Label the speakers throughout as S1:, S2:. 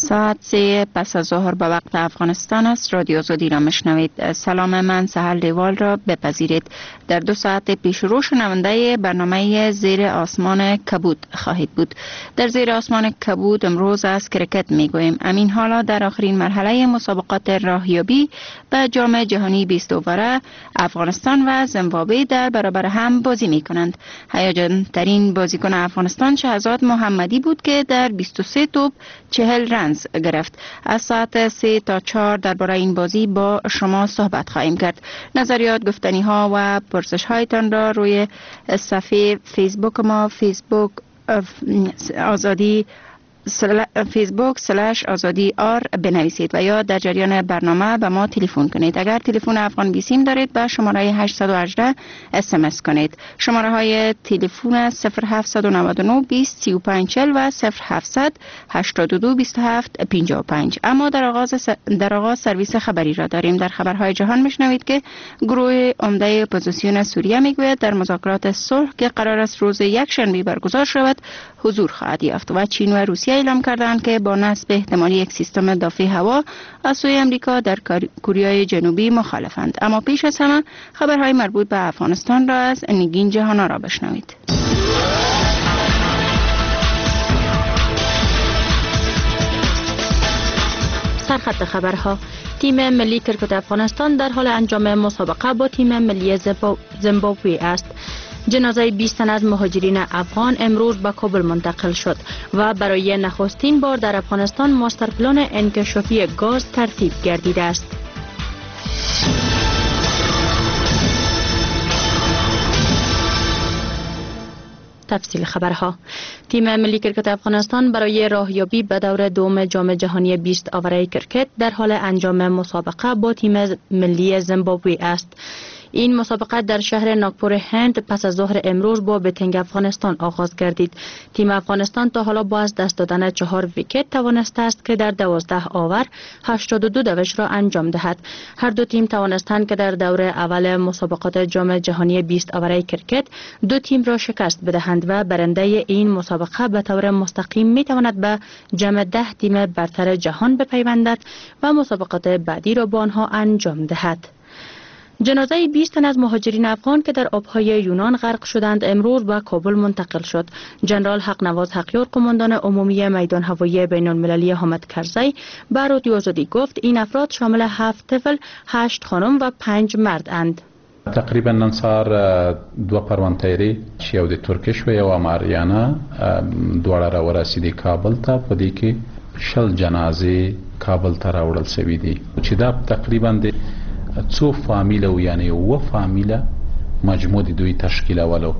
S1: ساعت 3 پس از ظهر به وقت افغانستان است. رادیو آزادی را میشنوید. سلام، من سهل دیوال را بپذیرید. در 2 ساعت پیش رو شنونده برنامه زیر آسمان کبود خواهید بود. در زیر آسمان کبود امروز از کرکت میگوییم. امین حالا در آخرین مرحله مسابقات راهیابی به جام جهانی 20 اووره افغانستان و زیمبابوه در برابر هم بازی میکنند. هیجان ترین بازیکن افغانستان شهزاد محمدی بود که در 23 توپ 40 رنز گرفت. از ساعت 3 تا 4 درباره این بازی با شما صحبت خواهیم کرد. نظریات، گفتنی ها و پرسش هایتان را روی صفحه فیسبوک ما فیسبوک/آزادی آر بنویسید و یا در جریان برنامه به ما تلفن کنید. اگر تلفن افغان بیسیم دارید به شماره 818 SMS کنید. شماره های تلفن 0799 20 35 40 و 0700 82 27 55. اما در آغاز سرویس خبری را داریم. در خبرهای جهان میشنوید که گروه عمده اپوزیسیون سوریه میگوید در مذاکرات صلح که قرار است روز یکشنبه برگزار شود حضور خواهد یافت و چین و روسیه اعلام کردند که با نصب احتمالی یک سیستم دفاع هوا از سوی امریکا در کره جنوبی مخالفند. اما پیش از همه خبرهای مربوط به افغانستان را از نگین جهانا را بشنوید. سرخط خبرها: تیم ملی کرکت افغانستان در حال انجام مسابقه با تیم ملی زیمبابوه است. جنازه 20 تن از مهاجرین افغان امروز به کابل منتقل شد و برای نخستین بار در افغانستان ماستر پلان انکشافی گاز ترتیب گردیده است. تفصیل خبرها: تیم ملی کرکت افغانستان برای راهیابی به دور دوم جام جهانی 20 اوره کرکت در حال انجام مسابقه با تیم ملی زیمبابوه است. این مسابقه در شهر ناگپور هند پس از ظهر امروز با بتنگ افغانستان آغاز گردید. تیم افغانستان تا حالا با از دست دادن 4 ویکت توانسته است که در 12 آور 82 دوش را انجام دهد. هر دو تیم توانستند که در دور اول مسابقات جام جهانی 20 اوره کرکت 2 تیم را شکست بدهند و برنده این مسابقه به طور مستقیم می تواند به جمع 10 تیم برتر جهان بپیوندد و مسابقات بعدی را با آنها انجام دهد. جنازه 20 تن از مهاجرین افغان که در آبهای یونان غرق شدند امروز به کابل منتقل شد. جنرال حقنواز حقیار قماندان عمومی میدان هوایی بین المللی حامد کرزی به رادیو آزادی گفت این افراد شامل 7 طفل، 8 خانم و 5 مرد اند.
S2: تقریبا نن سهار 2 پروانتیری چې یو د ترکیش و یو اماریانه دواړه راورسېدي کابل ته، په دې کې 60 جنازې کابل ته راوړل شوي دي چې دا تقریبا د څو فامیله و یعنی و فامیله مجموع دوی تشکیل ولو.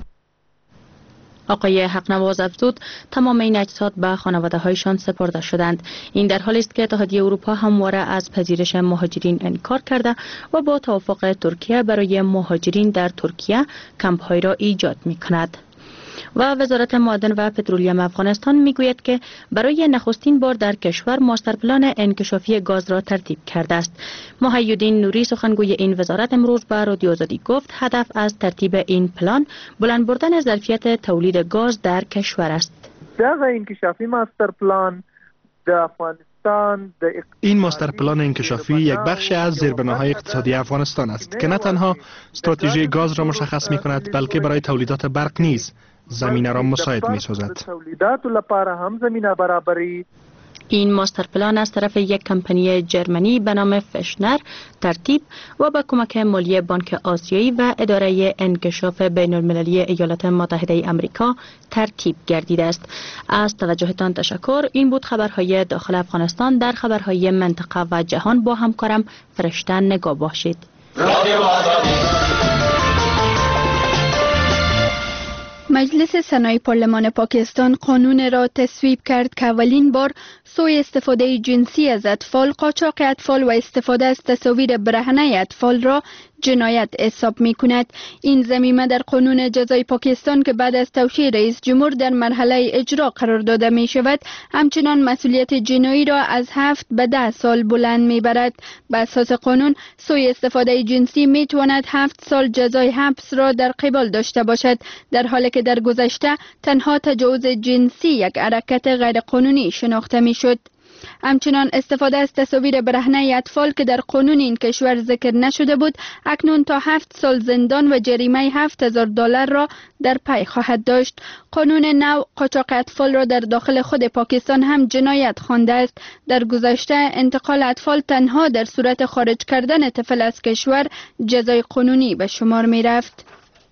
S1: آقای حقنواز افزود تمام این اجساد به خانواده هایشان سپرده شدند. این در حالی است که اتحادیه اروپا همواره از پذیرش مهاجرین انکار کرده و با توافق ترکیه برای مهاجرین در ترکیه کمپ های را ایجاد می کند. و وزارت معدن و پترولیوم افغانستان میگوید که برای نخستین بار در کشور ماستر پلان انکشافی گاز را ترتیب کرده است. محیالدین نوری سخنگوی این وزارت امروز به رادیو آزادی گفت هدف از ترتیب این پلان بلند بردن ظرفیت تولید گاز در کشور است.
S3: دغه انکشافی ماستر پلان د افغانستان
S4: این ماستر پلان انکشافی یک بخش از زیربناهای اقتصادی افغانستان است که نه تنها استراتژی گاز را مشخص می کند بلکه برای تولیدات برق نیز زمینه را مساعد می سازد.
S1: این ماستر پلان از طرف یک کمپانی جرمنی به نام فشنر ترتیب و با کمک مالی بانک آسیایی و اداره انکشاف بین المللی ایالات متحده آمریکا ترتیب گردیده است. از توجهتان تشکر. این بود خبرهای داخل افغانستان. در خبرهای منطقه و جهان با همکارم فرشته نگاه باشید.
S5: مجلس سنای پارلمان پاکستان قانون را تصویب کرد که اولین بار سوء استفاده جنسی از اطفال، قاچاق اطفال و استفاده از تصاویر برهنه اطفال را جنایت حساب می کند. این ضمیمه در قانون جزای پاکستان که بعد از توشیح رئیس جمهور در مرحله اجرا قرار داده می شود، همچنان مسئولیت جنایی را از 7 به 10 سال بلند می برد. به اساس قانون سوء استفاده جنسی می تواند 7 سال جزای حبس را در قبال داشته باشد، در حالی که در گذشته تنها تجاوز جنسی یک حرکت غیر قانونی شناخته می شد. همچنان استفاده از تصاویر برهنه اطفال که در قانون این کشور ذکر نشده بود اکنون تا 7 سال زندان و جریمه $7,000 را در پی خواهد داشت. قانون نو قاچاق اطفال را در داخل خود پاکستان هم جنایت خوانده است. در گذشته انتقال اطفال تنها در صورت خارج کردن طفل از کشور جزای قانونی به شمار می رفت.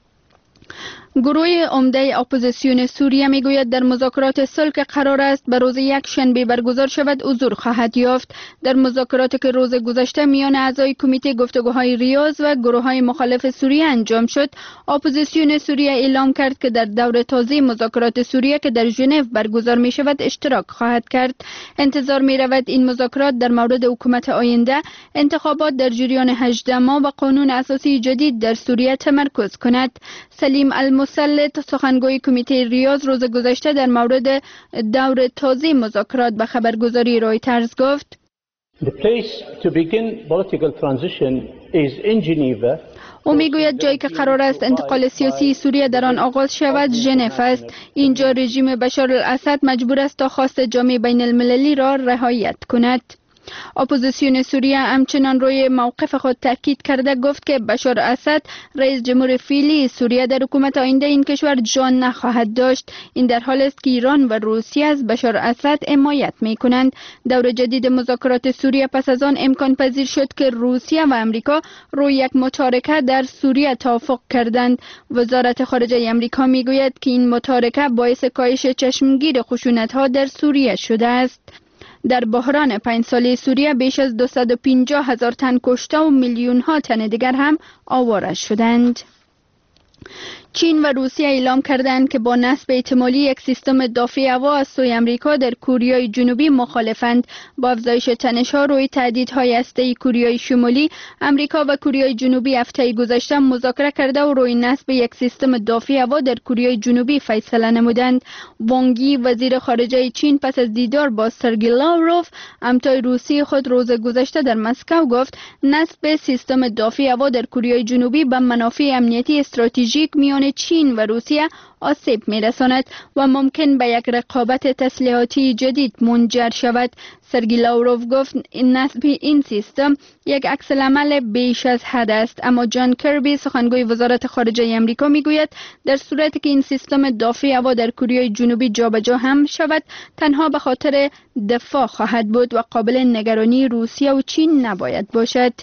S5: گروه عمده اپوزیسیون سوریه میگوید در مذاکرات صلح که قرار است به روز یکشنبه برگزار شود حضور خواهد یافت. در مذاکراتی که روز گذشته میان اعضای کمیته گفتگوهای ریاض و گروه‌های مخالف سوریه انجام شد، اپوزیسیون سوریه اعلام کرد که در دور تازه مذاکرات سوریه که در ژنو برگزار می شود اشتراک خواهد کرد. انتظار می رود این مذاکرات در مورد حکومت آینده، انتخابات در جریان 18 ماه و قانون اساسی جدید در سوریه تمرکز کند. سلیم المسلط سخنگوی کمیته ریاض روز گذشته در مورد دور تازه مذاکرات به خبرگزاری رویترز گفت: او میگوید جایی که قرار است انتقال سیاسی سوریه در آن آغاز شود ژنو است. اینجا رژیم بشار الاسد مجبور است تا خواست جامعه بین المللی را رعایت کند. اپوزیسیون سوریه همچنان روی موقف خود تاکید کرده گفت که بشار اسد رئیس جمهور فعلی سوریه در حکومت آینده این کشور جان نخواهد داشت. این در حالی است که ایران و روسیه از بشار اسد حمایت می‌کنند. دور جدید مذاکرات سوریه پس از آن امکان پذیر شد که روسیه و امریکا روی یک مشارکت در سوریه توافق کردند. وزارت خارجه امریکا میگوید که این مشارکت باعث کاهش چشمگیر خشونت‌ها در سوریه شده است. در بحران 5 ساله سوریه بیش از 250,000 تن کشته و میلیون‌ها تن دیگر هم آواره شدند. چین و روسیه اعلام کردند که با نصب احتمالی یک سیستم دفاعی هوا از سوی امریکا در کوریای جنوبی مخالفند. با افزایش تنش‌ها روی تهدیدهای هسته‌ای کوریای شمالی، امریکا و کوریای جنوبی هفته گذشته مذاکره کرده و روی نصب یک سیستم دفاعی هوا در کوریای جنوبی فیصله نمودند. وانگ یی وزیر خارجه چین پس از دیدار با سرگئی لاوروف همتای روسی خود روز گذشته در مسکو گفت نصب سیستم دفاعی هوا در کوریای جنوبی به منافع امنیتی استراتژیک میان چین و روسیه آسیب می‌رساند و ممکن به یک رقابت تسلیحاتی جدید منجر شود. سرگئی لاوروف گفت نصب این سیستم یک عکس‌العمل بیش از حد است، اما جان کربی سخنگوی وزارت خارجه آمریکا میگوید در صورتی که این سیستم دفاعی هوا در کوریای جنوبی جابجا هم شود تنها به خاطر دفاع خواهد بود و قابل نگرانی روسیه و چین نباید باشد.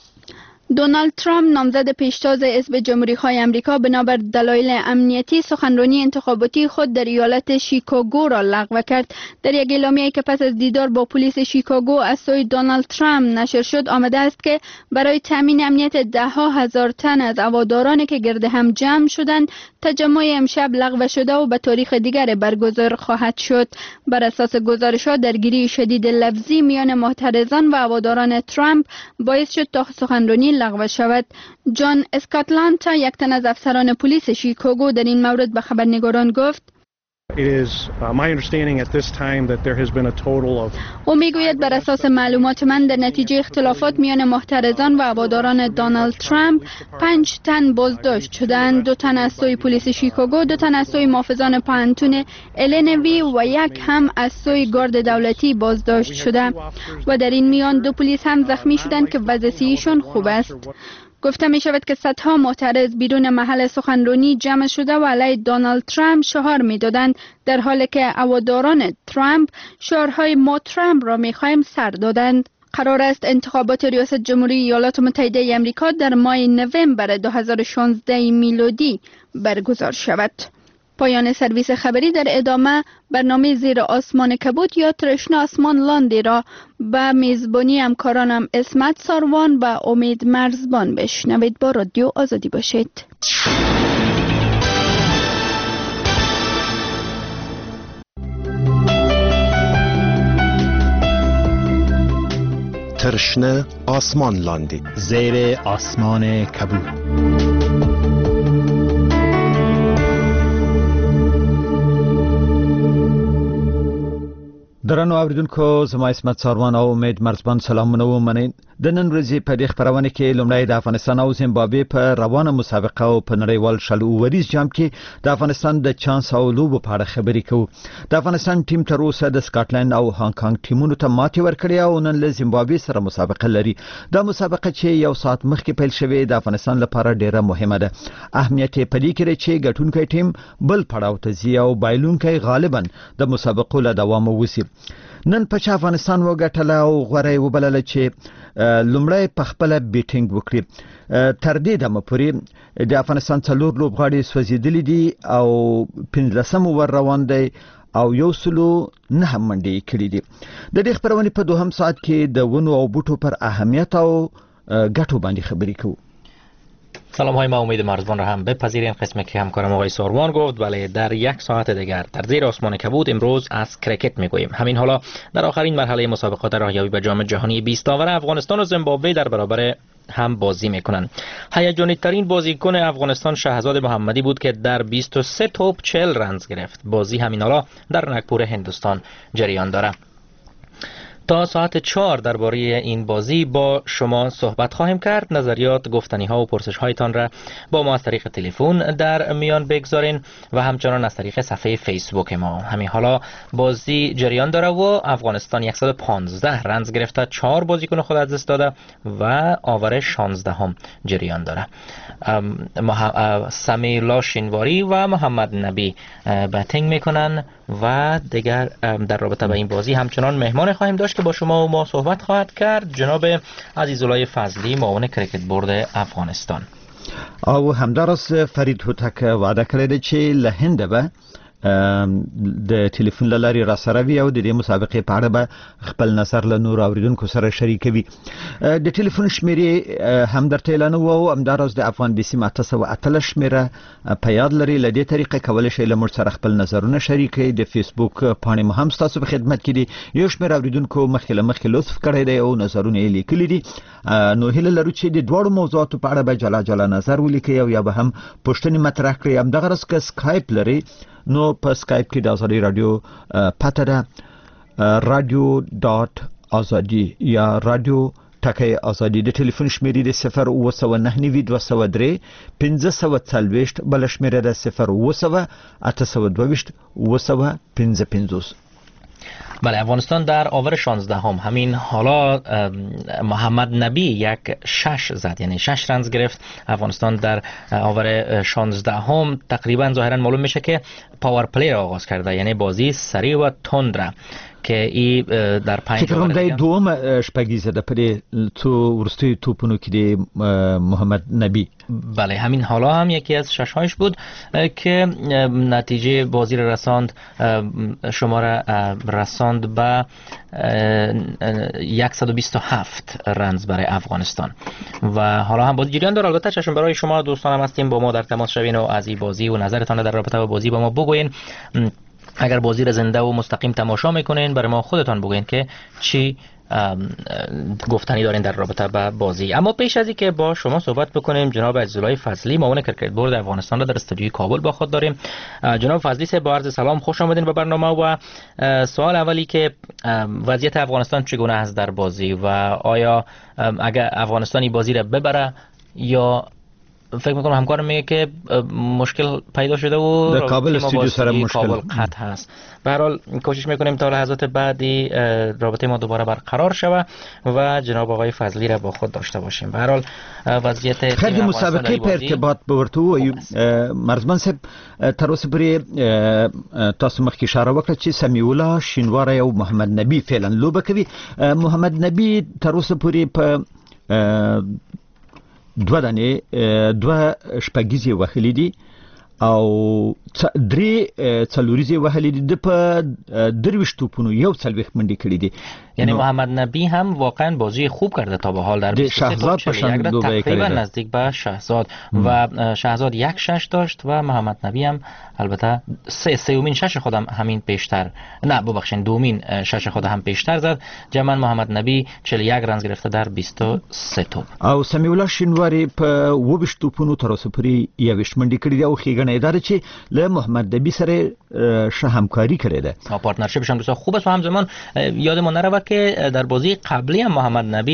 S5: دونالد ترامپ نامزد پیشتاز حزب جمهوری‌خواه آمریکا بنابر دلایل امنیتی سخنرانی انتخاباتی خود در ایالت شیکاگو را لغو کرد. در یک اعلامیه‌ای که پس از دیدار با پلیس شیکاگو از سوی دونالد ترامپ نشر شد آمده است که برای تامین امنیت 10,000 تن از هوادارانی که گرد هم جمع شدند تجمع امشب لغو شده و به تاریخ دیگر برگزار خواهد شد. بر اساس گزارش‌ها درگیری شدید لفظی میان معترضان و هواداران ترامپ باعث شد تا سخنرانی لغو شود. جان اسکاتلانتا یک تن از افسران پلیس شیکاگو در این مورد به خبرنگاران گفت او میگوید بر اساس معلومات من در نتیجه اختلافات میان محترضان و هواداران دونالد ترامپ 5 تن بازداشت شدند. 2 تن از سوی پلیس شیکاگو، 2 تن از سوی محافظان پانتون النوی و 1 هم از سوی گارد دولتی بازداشت شده و در این میان 2 پلیس هم زخمی شدند که وضعیتشان خوب است. گفته می شود که صدها معترض بیرون محل سخنرانی جمع شده و علیه دونالد ترامپ شعار می دادند، در حالی که هواداران ترامپ شعارهای ما ترامپ را می خواهیم سر دادند. قرار است انتخابات ریاست جمهوری ایالات متحده آمریکا در ماه نوامبر 2016 میلادی برگزار شود. پایان سرویس خبری. در ادامه برنامه زیر آسمان کبود یا ترشنه آسمان لاندی را به میزبانی همکارانم اسمت ساروان و امید مرزبان بشنوید. با رادیو آزادی باشید.
S6: ترشنه آسمان لاندی
S7: زیر آسمان کبود. درنو اوریدونکو زما اسمت ساروان او امید مرزبان سلام منو منین
S8: د نن ورځې په دې خبرونه کې لومړی د افغانستان او زیمبابوې په روانه مسابقه او په نړیوال شل اوریز جام کې د افغانستان د چانس او لوبو په اړه خبرې کوو. د افغانستان ټیم تر اوسه د سکاټلند او هانګ کانګ ټیمونو ته ماتې ورکړې او نن له زیمبابوې سره مسابقه لري. دا مسابقه چې یو ساعت مخکې پیل شوې د افغانستان لپاره ډیره مهمه ده. اهمیت یې په دې کې چې ګټونکی ټیم بل پړاو ته ځي او بایلونکی غالبا د مسابقو له دوام ووسي. نن په افغانستان وګټله او غوړې وبلله چې لومړی په خپل بیټینګ وکړي. تر دې دمه پورې د افغانستان څلور لوبغاړي سوځېدلي دي او 15 ور روان دی او 109 منډې کړې دي. د دې خبرونې په دوهم ساعت کې د ونو او بوټو پر اهمیت او ګټو باندې خبرې کوو.
S9: سلام های، ما امید مرزبان را هم بپذیریم. قسمی که همکارم آقای ساروان گفت بله در یک ساعت دیگر در زیر آسمان کبود امروز از کرکت میگوییم. همین حالا در آخرین مرحله مسابقات راهیابی به جام جهانی 20 داور افغانستان و زیمبابوه در برابر هم بازی میکنند. هیجانی ترین بازیکن افغانستان شهزاد محمدی بود که در 23 توپ 40 رنز گرفت. بازی همین حالا در نگپور هندوستان جریان دارد. تا ساعت 4 درباره این بازی با شما صحبت خواهیم کرد. نظریات، گفتنی ها و پرسش هایتان را با ما از طریق تلفن در میان بگذارین و همچنان از طریق صفحه فیسبوک ما. همین حالا بازی جریان داره و افغانستان 115 رنز گرفته، 4 بازیکن خود از دست داده و آور 16 هم جریان داره. سمیلا شینواری و محمد نبی بتینگ میکنن و دیگر در رابطه با این بازی همچنان مهمان خواهیم داشت که با شما و ما صحبت خواهد کرد جناب عزیزالله فضلی، معاون کرکت بورد افغانستان.
S8: او همدارس فرید هوتک وعده کړی چې له هند به د ټلیفون لاري را سره وي او د دې مسابقې په اړه به خپل نظر له نور اوریدونکو سره شریکوي. د ټلیفون شمیرې هم درته اعلان وو. همدارس د افغان بي سي 808 شمیره په یاد لري. له دې طریقې کولای شئ له موږ سره خپل نظرونه شریکئ. د فیسبوک پاڼې مو هم ستاسو په خدمت کې دي. یو شمېر اوریدونکو مخکې لطف کړی دی او نظرونه یې لیکلي دي. نو هیله لرو چې د دواړو موضوعاتو په اړه به جلا جلا نظر ولیکئ او یا به هم پوښتنې مطرح کړئ. همدغه که سکایپ لري نو په سکایپ کې د آزادي رادیو پته ده radio.azadi یا رادیو ټکی ازادي. د ټلیفون شمیرې د 0299203 1540 بل شمیره د 02822
S9: بله، افغانستان در آور 16 همین حالا محمد نبی یک 6 زد، یعنی 6 رنز گرفت. افغانستان در آور 16 تقریبا ظاهرا معلوم میشه که پاور پلی را آغاز کرده، یعنی بازی سریع و تند را که ای در 5
S8: فکر کنم د دوم شپږیزه د پرې تو ورستي توپونو کې د محمد نبی.
S9: بله، همین حالا هم یکی از ششهایش بود که نتیجه بازی را رساند، شما را رساند به 127 رنز برای افغانستان و حالا هم بازی جریان داره. البته چشم برای شما دوستانم هستیم، با ما در تماس شوین و از این بازی و نظرتان در رابطه با بازی با ما بگوین. اگر بازی را زنده و مستقیم تماشا میکنین برای ما خودتان بگوین که چی گفتنی دارین در رابطه با بازی. اما پیش از اینکه با شما صحبت بکنیم، جناب عزیزالله فضلی، معاون کرکت بورد افغانستان را در استودیوی کابل با خود داریم. جناب فضلی صاحب، با عرض سلام، خوش آمدین به برنامه. و سوال اولی که وضعیت افغانستان چگونه است در بازی و آیا اگر افغانستانی بازی را ببره یا فکر میکنم همکارم میگه که مشکل پیدا شده و
S8: در کابل استودیو سر مشکل
S9: قطع هست. به هر حال کوشش میکنیم تا لحظات بعدی رابطه ما دوباره برقرار شود و جناب آقای فضلی را با خود داشته باشیم. به هر حال وضعیت
S8: خیلی مسابقه په ارتباط بورته و مرزمان صاحب تر اوسه پورې تاسو مخکې اشاره وکړه چې سمیع شینواری او محمد نبی فعلا لوبه کوي. محمد نبی تر اوسه پورې په دوه شپږیزې وهلې دي او درې څلوریزې وهلې دي. د په 23 توپونو 140 منډې کړې دي.
S9: یعنی محمد نبی هم واقعا بازی خوب کرده تا به حال در 23 توپ تقریبا نزدیک به شهزاد و شهزاد 1-6 داشت و محمد نبی هم البته سومین شش خودم همین پیشتر، نه ببخشید دومین شش خود هم پیشتر زد. جمعاً محمد نبی 41 رنز گرفته در 23 توپ
S8: او سمیع الله شینواری په 22 توپونو تر اوسه پورې 21 منډې کړې دي او ښېګڼه یې ده چې له محمد نبی سره ښه همکاري کړې ده.
S9: پارتنرشیپشان بسیار خوب است و همزمان یادمون نره که در بازی قبلی هم محمد نبی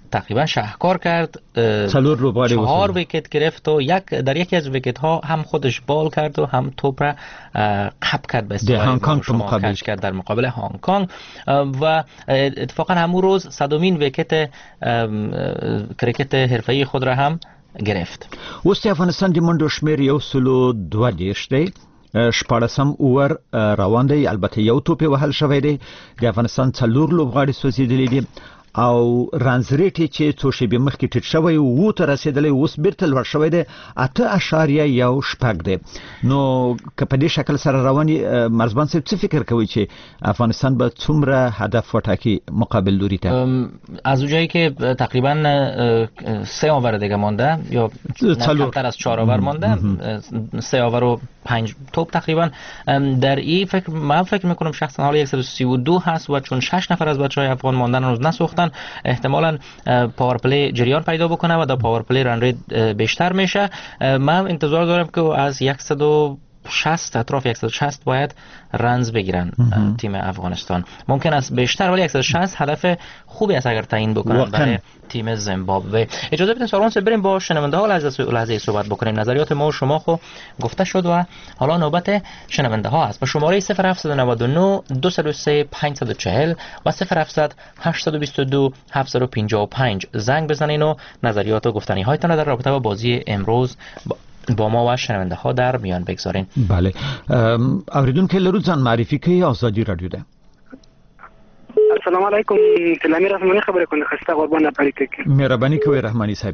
S9: تقریبا شاهکار کرد،
S8: 4
S9: ویکت گرفت و در یکی از ویکت ها هم خودش بال کرد و هم توپ را قپ کرد به
S8: در هنگ کنگ
S9: کش کرد در مقابل هنگ کنگ و اتفاقا همون روز 100مین ویکت کرکت حرفه‌ای خود را هم گرفت.
S8: اوس افغانستان د منډو شمیر 132 دی، 14 اوور روان دی، البته یو توپ وهل شوی دی. د افغانستان 4 لوبغاړي سوځېدلي دي او رانز ریټ چې څو شیبې مخکې ټیټ شوی و ته رسیدلی، اوس بیرته لوړ شوی دی 8.1 دی. نو که په دې شکل سره رواني مرزبان صاحب څه فکر کوي چې افغانستان به څومره هدف وټاکي مقابل لوری ته؟
S9: از اونجایی که تقریبا 3 اوور دیگه مانده یا کمتر از 4 اوور مانده، 3 اوور و 5 توپ تقریبا، در این من فکر میکنم شخصا حالا 132 هست و چون 6 نفر از بچهای افغان ماندن هنوز نسوختن، احتمالاً پاور پلی جریان پیدا بکنه و در پاور پلی رن ریت بیشتر میشه. من انتظار دارم که از 160 اطراف 160 باید رنز بگیرن تیم افغانستان. ممکن است بیشتر، ولی 160 هدف خوبی است اگر تعیین بکنن برای تیم زیمبابوه. اجازه بدین ساروان صاحب بریم با شنونده ها لحظه صحبت بکنیم. نظریات ما و شما خو گفته شد و حالا نوبت شنونده ها است. با شماره 0799 203 540 و 0700 822 755 زنگ بزنین و نظریات و گفتنی هایتان در رابطه با بازی امروز با ما و شنونده ها در میان بگذارین.
S8: بله، اوریدونکو لرو ځان معرفي کوي. آزادی رادیو ده.
S10: السلام علیکم، تلمی رحمانی خبره کنه خسته قربان پریته کې.
S8: مهرباني کوي رحمانی صاحب.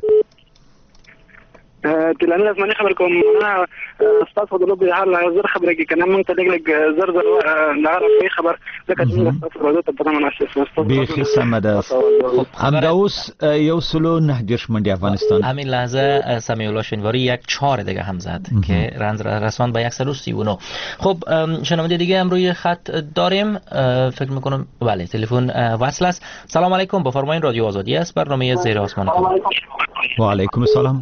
S10: تلمی رحمانی خبر کوم، انا استاد فضل الله حال زر خبره کې کنه مونږ ته دغه زر لغه خبر لکه څنګه استاد فضل الله ته په مناسبت
S8: به سمده. همداوس یو سلو نه دیش منډي افغانستان
S9: همین لحظه سمیع الله شنواری 1-4 دیگه هم زد که رنز رساند به 139. خب شنونده دیگه هم روی خط داریم، فکر میکنم بله تلفن وصل است. سلام علیکم، بفرمایید رادیو آزادی است، برنامه زیر آسمان کبوت.
S8: و علیکم السلام.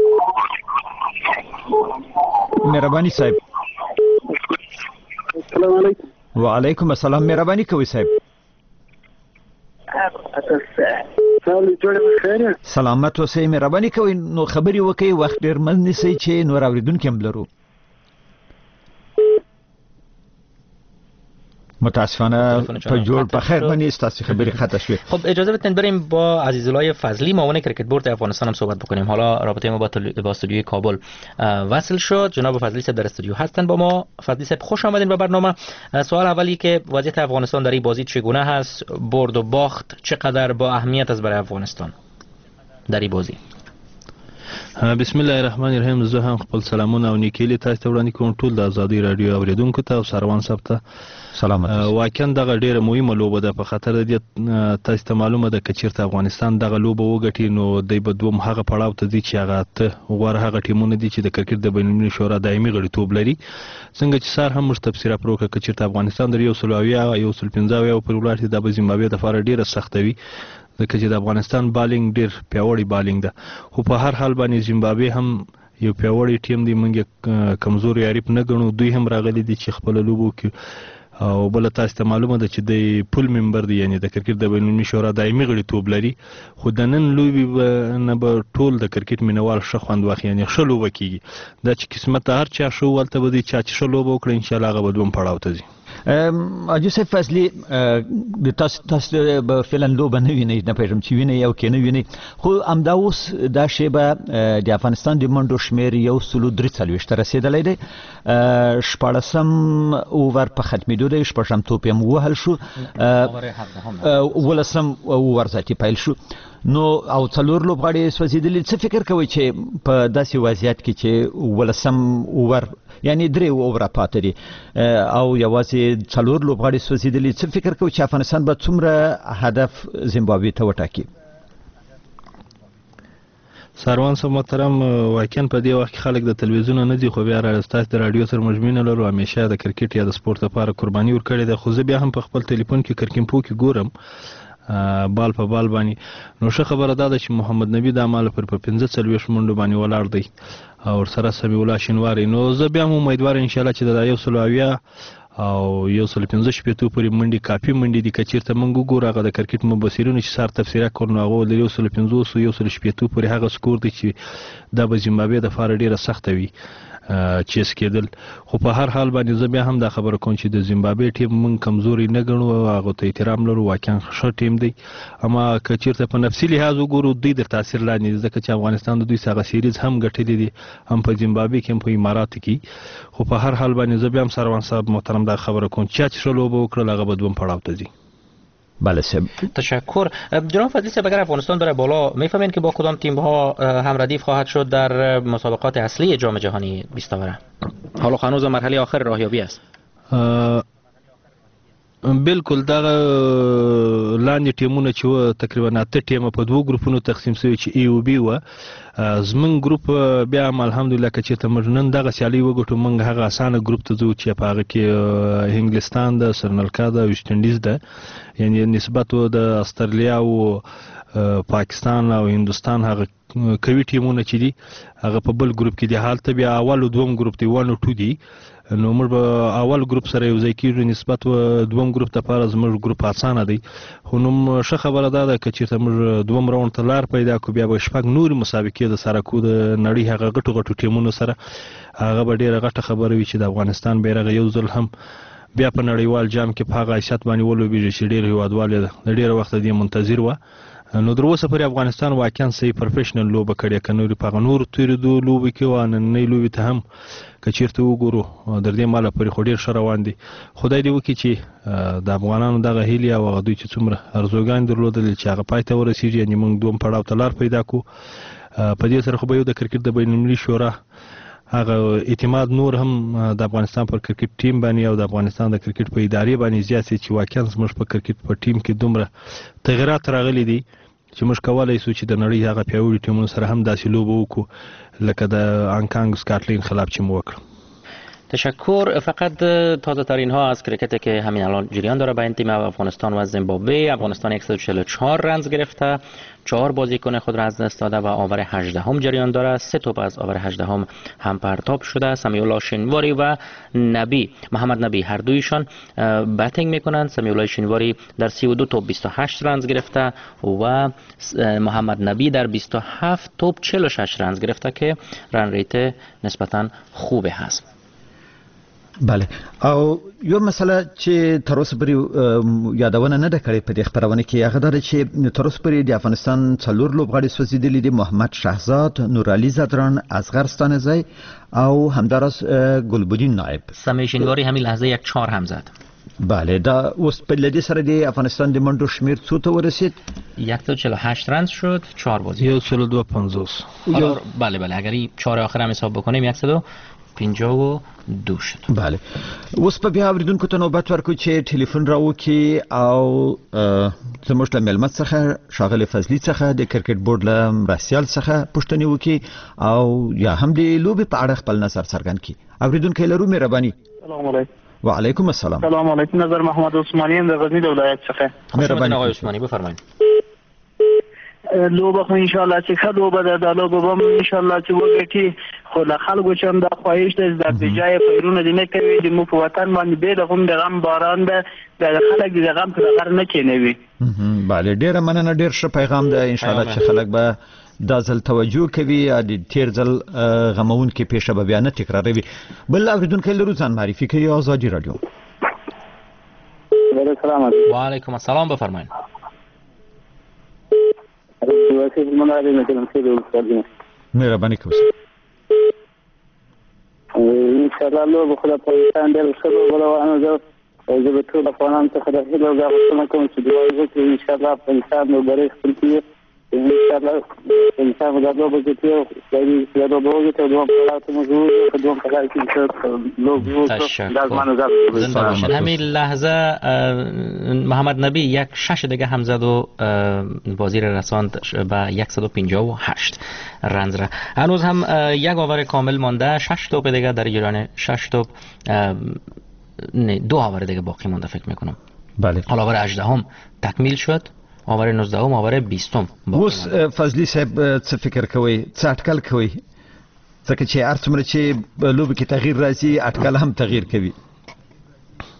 S8: مهربانی صاحب.
S10: السلام علیکم.
S8: و علیکم السلام. مهربانی کوي صاحب. سلامت اوسئ. مهرباني کوئ نو خبري وکړئ، وخت ډیر مند نیسئ چې نور اوریدونکي هم لرو. متاسفانه په جوړ په خیر باندې ستاسو خبري خطا شوه.
S9: خب اجازه بدین بریم با عزیزالله فضلی معاون کرکت بورد افغانستان هم صحبت بکنیم. حالا رابطه ما با استودیوی کابل وصل شد. جناب فضلی صاحب در استودیو هستن با ما. فضلی صاحب خوش آمدین به برنامه. سوال اولی که وضعیت افغانستان در این بازی چگونه هست؟ برد و باخت چقدر با اهمیت است برای افغانستان در این بازی؟
S11: بسم الله الرحمن الرحیم. زه هم خپل سلامونه او نیکیلي تاسو ته وړاندې کوم ټول د ازادي رادیو اوریدونکو ته او سروان صاحب ته
S8: سلامت.
S11: واقعا دغه ډیره مهمه لوبه ده، په خاطر د تاسو ته معلومه ده که چیرته افغانستان دغه لوبه وګټي نو دوی به دوم هغه پړاو ته ځي چې هغه ته غوړ هغه ټیمونه دي چې د کرکټ د بینالمللي شورا دایمي غړیتوب لري. څنګه چې سار هم موږ تفسیر پروکه که چیرته افغانستان در 115 پر ولاړ د زیمبابوې د لپاره ډیره سخت وي، ځکه چې د افغانستان بالینګ ډیر پیاوړی بالینګ ده. خو په هر حال باندې زیمبابوې هم یو پیاوړی ټیم دی، موږ کمزوري عریب نه ګڼو. دوی هم راغلي دي چې خپل لوبو کې او بل تاسو ته معلومه ده چې د پول ممبر دی، یعنی د کرکټ د بینالمللي شورا دایمي غړیتوب لري. خو د نن لوبي نه به ټول د کرکټ مینوال ښه خوند واخلي، یعنی ښه لوبه کیږي. دا چې قسمت هر چا شو ولته به دي چې ښه لوبه وکړي، ان شاء الله هغه به دوم پړاو ته ځي.
S8: اجازه فضلی د تاسو به فعلا لوبه نه ویني، نه پېژم چې ویني او کې نه ویني، خو امدا اوس دا شیبه د افغانستان د منډو شمیر 143 رسیدلی دی. 14 اوور په ختمېدو دی، 14 توپ هم وهل شو، 18 اوور ذاتي پیل شو. نو او څلور لوبغاړي سوځېدلي. څه فکر کوئ چې په داسې وضعیت کې چې 18 اوور یعنی 3 اوور پاتې دي او یوازې څلور لوبغاړي سوځېدلي، څه فکر کوئ چې افغانستان به څومره هدف زیمبابوې ته وټاکي؟
S11: سروان صاحب محترم، واقعا په دې وخت کې خلک د تلویزیون نه دي، خو بیا راستاس د رادیو سره مجمنه لرو، همیشه د کرکټ یا د سپورت لپاره قرباني ورکړې ده. خو زه بیا هم په خپل ټلیفون کې کرکمپو کې ګورم بال په بال باندې. نو ښه خبره ده چې محمد نبی د مال پر 45 منډو باندې ولاړ دی او سره سمیع الله شنواری. نو زه بیا هم امیدوار ان شاء الله چې د 100 او 115 پورې منډي کافي منډي د کچیرته منګو ګور هغه د کرکټ مبصرینو چې سار تفسیره کړنو هغه د 115 پورې هغه سکور دی چې د زیمبابوې د فار ډیره سخت وي چیس کېدل خو په هر حال باندې زه بیا هم دا خبره کوم چې د زیمبابوې ټیم مونږ کمزوري نه ګڼو او هغه ته احترام لرو واقعا ښه ټیم دی اما که چېرته په نفسي لحاظ وګورو دوی د تاثیر لاندې ځکه چې افغانستان د دوی څخه سیریز هم ګټلې دي هم په زیمبابوې کې هم په اماراتو کې خو په هر حال باندې زه بیا هم سروان صاحب محترم دا خبره کوم چې ښه لوبه وکړل هغه به دوم پړاو ته ځي.
S8: بله سب
S9: تشکر. جناب فضلی صاحب اگر افغانستان بره بالا میفهمین که با کدام تیم ها هم ردیف خواهد شد در مسابقات اصلی جام جهانی 20 آوره؟ حالا هنوز مرحله آخر راهیابی است.
S11: بالکل دا لاندې ټیمونه چې و تقریبا 8 ټیمه په دوه ګروپونو تقسیم شوي چې ای او بي و زمون ګروپ بیا الحمدلله که چېرته موږ نن دغه سیالي وګټو موږ هغه اسانه ګروپ ته ځو چې په هغه کې انګلستان ده سرنلکا ده ویسټ انډیز ده یعنی نسبت د استرالیا او پاکستان او هندوستان هغه کوي ټیمونه چې دي هغه په بل ګروپ کې دي حالت بیا اول دوم ګروپ دی 1 او 2 دي نو موږ به اول ګروپ سره یو ځای کېږو نسبت دوم ګروپ ته پاره زموږ ګروپ اسانه دی خو نو ښه خبره ده که چېرته موږ دوم راوند ته لار پیدا کړو بیا به شپږ نورې مسابقې د سره کو د نړۍ هغه غټو غټو ټیمونو سره هغه به ډېره غټه خبره وي چې د افغانستان بیرغ یو ځل هم بیا په نړیوال جام کې په هغه حیثیت باندې ولوبېږي چې ډېر هیوادوال د ډېره وخته دې منتظر وه نو در اوسه پورې افغانستان واقعا صحیح پروفیشنل لوبه کړې که نورې په هغه نورو تېرېدو لوبې کې وه نننۍ لوبې ته هم که چېرته وګورو در دې ماله پورې خو ډېر ښه روان دي خدای دې وکړي چې د افغانانو دغه هیلې او هغه دوی چې څومره ارزوګانې درلودلې چې هغه پای ته ورسېږي یعنې موږ دوم پړاو ته لار پیدا کړو په دې سره خو به یو د کرکټ د بینالمللي شورا هغه اعتماد نور هم د افغانستان پر کرکټ ټیم باندې او د افغانستان د کرکټ په ادارې باندې زیات چې واقعا زموږ په کرکټ په ټیم کې دومره تغیرات راغلي دي چې موږ کولی شو چې د نړۍ هغه پیاوړي ټیمونو سره هم داسې لوبه وکړو لکه د هانکانگ سکاتلند خلاف چې مو وکړو.
S9: تشکر. فقط تازه ترین ها از کرکتی که همین الان جریان داره بین تیم افغانستان و زیمبابوه. افغانستان 144 رنز گرفته، 4 بازیکن خود را از دست داده و آور 18 جریان داره. 3 توپ از آور 18 هم پرتاب شده. سمیعالله شینواری و نبی محمد نبی هر دویشان باتینگ میکنند. سمیعالله شینواری در 32 توپ 28 رنز گرفته و محمد نبی در 27 توپ 46 رنز گرفته که رن ریت نسبتا خوبه هست.
S8: بله او یو مسله چې تر اوسه پورې یادونه نه ده کړې په دې خبرونه کې هغه ده چې تر اوسه پورې د افغانستان څلور لوبغاړي سوځېدلي دي محمد شهزاد، نورعلی زدران، اصغر ستانزی او همداراز گلبدین نایب.
S9: سمیع شینواری همین لحظه 1-4 هم زد.
S8: بله دا اوس په لدی سره د افغانستان د منډو شمیر څو ته ورسید؟
S9: 148 رنز شد، 4 بازی.
S11: 152.
S9: بله اگر 4 آخر هم حساب بکنیم 152 شد.
S8: بله اوس په بیا اوریدونکو ته نوبت ورکو چې ټلیفون راوکي او زموږ له ملمت څخه شاغله فضلی څخه د کرکټ بورډ له مرسیال څخه پوښتنه وکي او یا هم د لوبي په اړه خپل نظر څرګند کړي. اوریدونکو لرو مهرباني.
S10: سلام علیکم.
S8: وعلیکم السلام.
S10: سلام علیکم. نظر محمد عثمانی در غزنی ولایت څخه.
S8: مهرباني
S9: آقای عثمانی بفرمایید.
S10: لوبه خو ان شاء الله چې ښه لوبه ده، دا لوبه به ان شاء الله چې وګټي، خو له خلکو چې هم دا خواهش ده د بجای پیرونه دي نه کوي د مو په وطن باندې به د غم د غم باران ده د خلک د غم په غر نه کینوي.
S8: بله ډیره مننه، ډیر ښه پیغام ده. ان شاء الله چې خلک به دا ځل توجه کوي د تیر ځل غمون کې پیښه به بیا نه تکراروي. بل اوریدونکو لرو ځان معرفي کوي آزادی رادیو.
S10: و
S9: علیکم السلام بفرمایید.
S8: مهرباني کوم.
S10: ان شاء الله لو بخدا پاکستان ډېر ښه روانه ده او زه به ټول افغانانو ته د هیلو غوښتنه کوم چې دعا وکړي ان شاء الله افغانستان نو بری خپل کړي ان شاء الله انسان د لوبو کې د لوبو کې دوه پلاټ موجود دوه پلاټ کې
S9: لازم همین لحظه محمد نبی 1-6 دیگه هم زد و بازی را رساند به 158 رنز را. هنوز هم یک آور کامل مانده، 6 توپ دیگه در جریان 6 توپ نه 2 آور دیگه باقی مونده فکر میکنم.
S8: بله
S9: حالا آور 18 تکمیل شد، آور 19 آور 20
S8: اوس فضلی صاحب څه فکر کوي، څه اټکل کوي؟ ځکه چې هر څومره چې لوبه کې تغییر راځي اټکل هم تغییر کوي.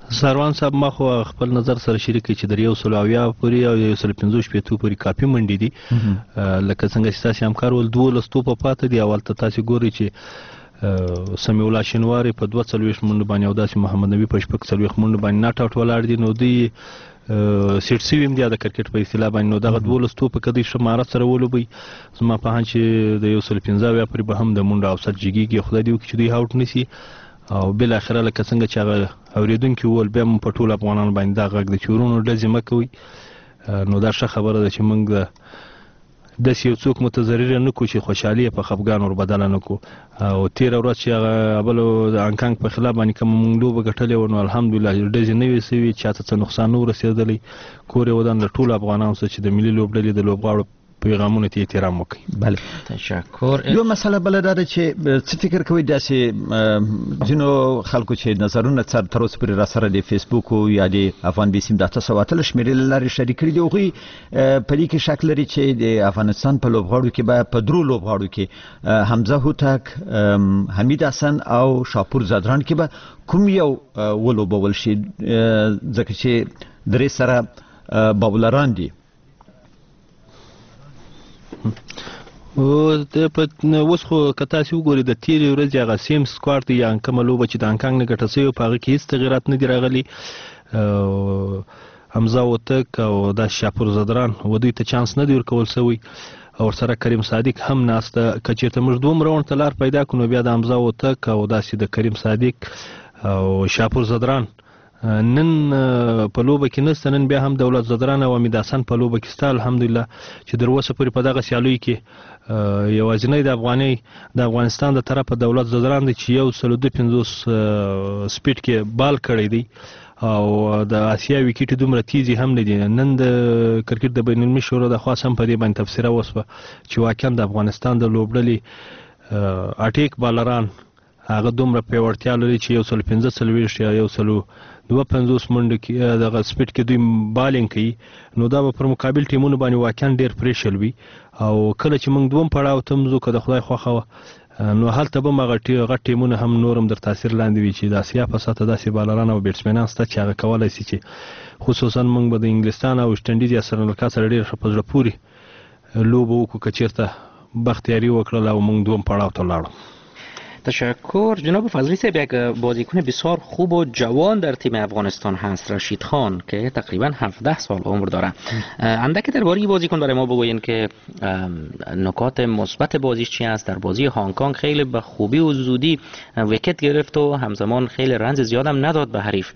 S11: سروان صاحب ما خو خپل نظر سره شریک چې د 170 پورې او 150 پورې کاپی منډي دي لکه څنګه چې تاسو همکار ول 12 توپ پاتې دی اول ته تاسو ګوري چې سمیع الله شینواری په 42 منډه باندې او داسې محمد نبی په 40 منډه باندې ناټ اوټ ولاړ دي نو دی سیټ سی ویم دی د کرکټ په اصطلاح باندې نو دغه 12 توپ کدي شمارت سره ولوبي زما په هان چې د 115 پورې به هم د منډه او سر جګیږي خدای دی چې دوی هاوټ نسی او بل اخره لکه څنګه چې هغه اوریدونکو ول بیا په ټول افغانان باندې دا غږ د چورونو ډزې مکوي نو دا ښه خبره ده چې موږ د یو څوک متضرر نه کو چې خوشحالي په خفګان ور بدل نه کو او 13 ورځ چې هغه ابل د انکانګ په خلاف باندې کوم موږ لوبه ګټلې ونه الحمدلله ډزې نه وي سوي چې څه نقصان نه ورسېدلی کور ودان د ټول افغانانو چې د ملي لوبډلې د لوبغاړو پیغامونه ته احترام وکړي.
S8: بله
S9: تشکر.
S8: یو مسله بل دا ده چې څه فکر کوي داسې ځینو خلکو چې نظرونه تر اوسه پورې را سره د فیسبوک او یا د افغان بیسیم د 800 شمیرې لارې شریک کړي دي هغوی په دې کې شک لري چې د افغانستان په لوبغاړو کې به په درو لوبغاړو کې حمزه هوتک حمید حسن او شاپور زادران کې به کوم یو ولوبول شي ځکه چې درې سره باولران دي
S11: او د اوس خو کتا سی وګوري د تیری ورځ هغه سیم سکواد دی یا کوم لوبه چې د انکانګ نه ګټه سوی په هغه کې هیڅ تغیرات نه دی راغلي حمزه هوتک او د شاپور زادران و دوی ته چانس نه دی ورکول سوی او سره کریم صادق هم ناسته کچېرته موږ دوم راوند تلار پیدا کونو بیا د حمزه هوتک او داسې د کریم صادق او شاپور زادران نن په لوبه کې نسته نن بیا هم دولت زادران او حمید حسن په لوبه کې ستا الحمدلله چې در اوسه پورې په دغه سیالۍ کې یوازینی د افغانستان د طرفه دولت زادران دی چې 152 سپیډ کې بال کړی دی او د آسیا وکټ دومره تیزی هم نه دي نن د کرکټ د بین المللي شورا د خاص هم په دې باندې تفسیره وسوه چې واقعا د افغانستان د لوبډلې اټیک بالران هغه دومره پیوړتیا لري چې 115 یا 152 منډه کې دغه سپیډ کې دوی بالینګ کوي نو دا به پر مقابل ټیمونو باندې واقعا ډیر پریشر وي او کله چې موږ دوم پړاو تم زو که د خدای خوښه نو هلته به هغه ټیمونه هم نورم در تاثیر لاندې وي چې د آسیا په سطحه داسې بالران او بیټسمنان شته چې هغه کولی شي چې خصوصا موږ به د انګلستان او ویسټ انډیز یا سریلانکا سره ډېر ښه په زړه پورې لوبه وکړو که چېرته بختیاري وکړل او موږ دوم پړاو ته لاړو.
S9: تشکر. جناب فضلی صاحب یک بازیکن بسیار خوب و جوان در تیم افغانستان هست رشید خان که تقریبا 17 سال عمر داره. اندکی درباره بازیکن برای ما بگوین که نکات مثبت بازیش چی است؟ در بازی هنگ کنگ خیلی به خوبی و زودی ویکت گرفت و همزمان خیلی رنج زیاد هم نداد به حریف.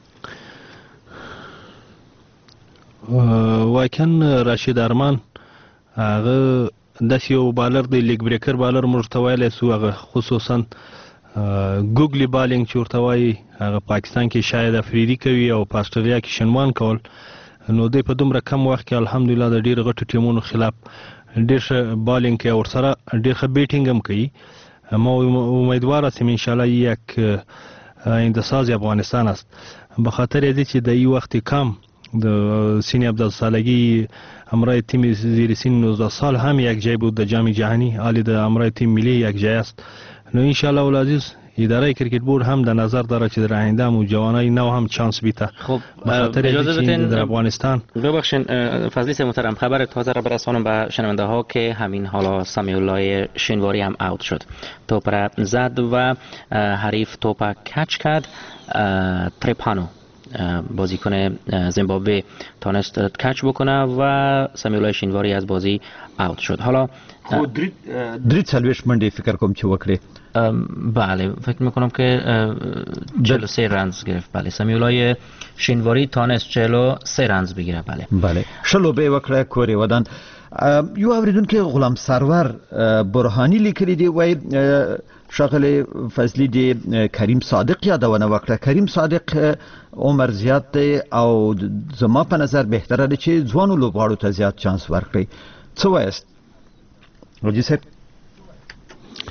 S11: واقعا رشید ارمان هغه داسې یو بالر دی لیګ بریکر بالر موږ ته ویلی سو هغه خصوصا ګوګلي بالینګ چې ورته وایي هغه پاکستان کې شاید افریدي کوي او په اسټرالیا کې شنوان کول نو دی په دومره کم وخت کې الحمدلله د ډېر غټو ټیمونو خلاف ډېر ښه بالینګ کوي او ورسره ډېر ښه بیټینګ هم کوي. ما امیدوار هستیم انشاءالله یک اندساز افغانستان است به خاطر از که در این وقت کم د سینی عبدالسالگی امرای تیم زیر سن 19 سال هم یک جای بود در جام جهانی عالی در امرای تیم ملی یک جای است. نو انشاءالله العزیز اداره کرکت بورد هم در نظر داره که در آینده هم جوانای نو هم چانس بیته.
S9: خب
S11: اجازه بدین در افغانستان
S9: ببخشید فضلی صاحب محترم خبر تازه را برسانم به شنونده ها که همین حالا سمیع الله شینواری هم اوت شد. توپ را زد و حریف توپ کچ کرد. تریپانو بازیکن زیمبابوه تونست کچ بکنه و سمیع الله شینواری از بازی اوت شد. حالا
S8: درید سلویش منډه فکر کوم چې وکړي.
S9: بله فکر میکنم که 43 رنز گرفت. بله سمیع الله شینواری تونست 43 رنز بگیره.
S8: بله شلو به وکړه کوري ودان. یو اوریدونکو غلام سرور برهانی لیکلی دی وای شغله فضلی دی کریم صادق یادونه وکړه. کریم صادق عمر زیات دی او زما په نظر بهتره دی چې ځوانو لوبغاړو ته زیات چانس ورکړي. څه وایست؟ روجي صاحب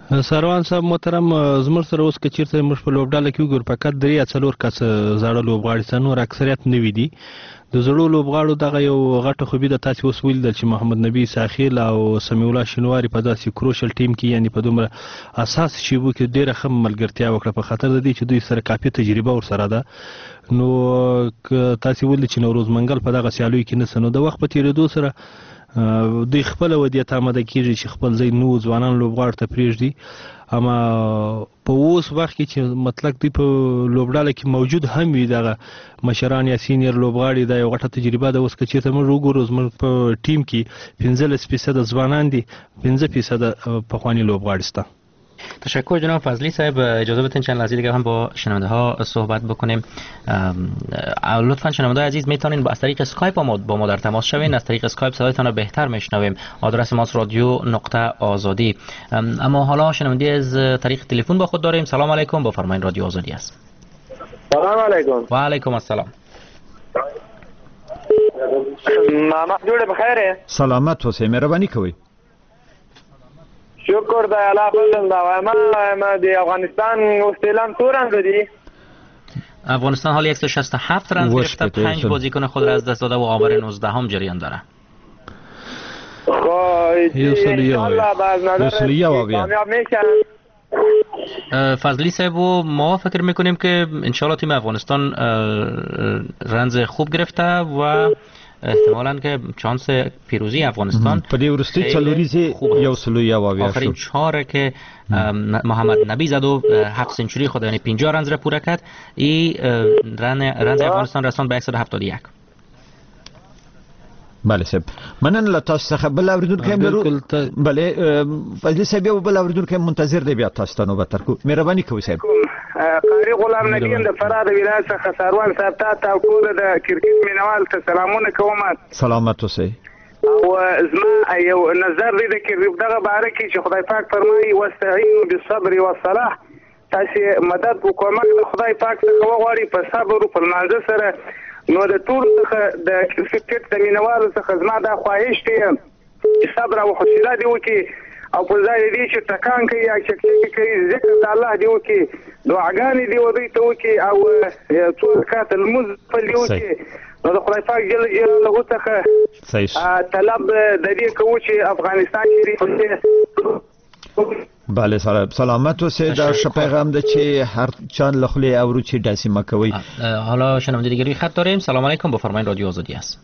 S11: سروان صاحب محترم زموږ سره اوس که چیرته موږ په لوبډاله کې وګورو فقط 3 یا 4 کس زاړه لوبغاړي څه نور اکثریت نوي دي د زړو لوبغاړو دغه یو غټه خوبي د تاسو اوس ویل چې محمد نبی ساخیل او سمیع الله شنواری په داسې کروشل ټیم کې یعنی په دومره اساس شیبو کې ډیره ښه ملګرتیا وکړه په خاطر د دې چې دوی سره کافي تجربه ورسره ده نو تاسو ویل چې نوروز منګل په دغه سیالیو کې نه سنو د وخت په تیریدو سره دوی خپل ودیت آماده کیږي چې خپل ځای نو ځوانان لوبغاړو ته پریږدي اما په اوس وخت کې چې مطلق دوی په لوبډاله کې موجود هم وي دغه مشران یا سینیر لوبغاړي دا یو غټه تجربه ده اوس که چېرته موږ وګورو زموږ په ټیم کې 15% ځوانان دي 5% پخواني لوبغاړي شته.
S9: تشکر جناب فضلی صاحب. اجازه بدین چند لحظه دیگه هم با شنونده ها صحبت بکنیم. لطفا شنونده عزیز میتونین از طریق اسکایپ با ما در تماس شوین. از طریق اسکایپ صدایتان رو بهتر میشنویم. آدرس ما رادیو.آزادی. اما حالا شنونده از طریق تلفن با خود داریم. سلام علیکم، بفرمایید رادیو آزادی است.
S12: سلام علیکم.
S9: و علیکم السلام.
S12: محمد جوړ بخیره.
S8: سلامت اوسئ، مهرباني کوئ.
S12: شکر د الله فضل دا ما د افغانستان استعلام تو رنگ دادی.
S9: افغانستان حال 167 رنگ گرفته، 5 بازیکن خود را از دست داده و آمار 19 هم جریان داره.
S12: کامیاب میشن.
S9: فضلی صاحب و ما فکر میکنیم که انشالله تیم افغانستان رنز خوب گرفته و احتمالاً که چانس پیروزی افغانستان
S8: په دې ورستي چلوریزه یو سلو یا واویا شو.
S9: آخرین 4 که محمد نبی زد و 7 سنچوری خود یعنی 50 رنز را پوره کرد. این رنز افغانستان رساند به 171.
S8: بله صاحب منن له تاسو څخه بل اوریدونکو هم لرو. بله فضلی صاحب یو بل اوریدونکو منتظر دی بیا تاسو ته نوبت ترکو. مهرباني کوئ صاحب.
S12: قاری غلام نبی د فراد ولایت څخه سروان صاحب ته ټول د کرکټ مینوال ته سلامونه کوم.
S8: سلامت اوسئ.
S12: او زما یو نظر دی د کرکټ دغه باره کې چې خدای پاک فرمایي واستعینوا بالصبر والصلاح. تاسو مدد او کومک د خدای پاک څخه وغواړئ په صبر او په لمانځه سره. نو د ټول څخه د کرکټ د مینوالو څخه زما دا خواهش دی چې صبر او حوصله دې وکړي او په ځای دې چې ټکان کوي یا چکچکې کوي ذکر د الله دې وکړي، دعاګانې دې ودوی ته وکړي او څو رکعات لمونځ پرې وکړي. نو د خدای پاک جل جلاله څخه طلب د دې کوو چې افغانستان کې
S8: بله سلامت اوسئ. دا ښه پیغام ده چې هر چان له خولې اورو چې داسې مه کوئ.
S9: حالا شنونده دیگری خط داریم. سلام علیکم، بفرمایید رادیو آزادی است.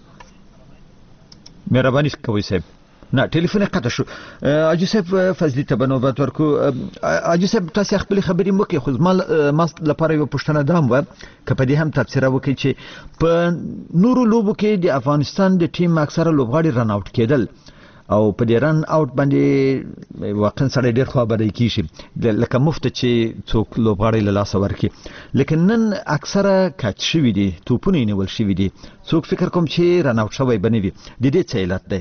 S8: مهرباني کوئ صاحب. نه ټلیفون قطع شو. اجي صاحب فضلی ته بنوبت ورکو. اجي صاحب تاسو خپل خبرې مو کې خو ما لپاره یو پوښتنه دام و که په دې هم تفسیر وکړي چې په نورو لوبو کې د افغانستان د ټیم اکثره لوبغاړي رن اوټ کېدل او په دې رن اوټ باندې واقعا سړی ډېر خبرې کیږي لکه مفت چې څوک لوبغاړي له لاسه ورکړي، لیکن نن اکثره کچ شوي دي، توپونه یې نیول شوي دي. څوک فکر کوم چې رن اوټ شوی به نه وي. د دې څه علت دی؟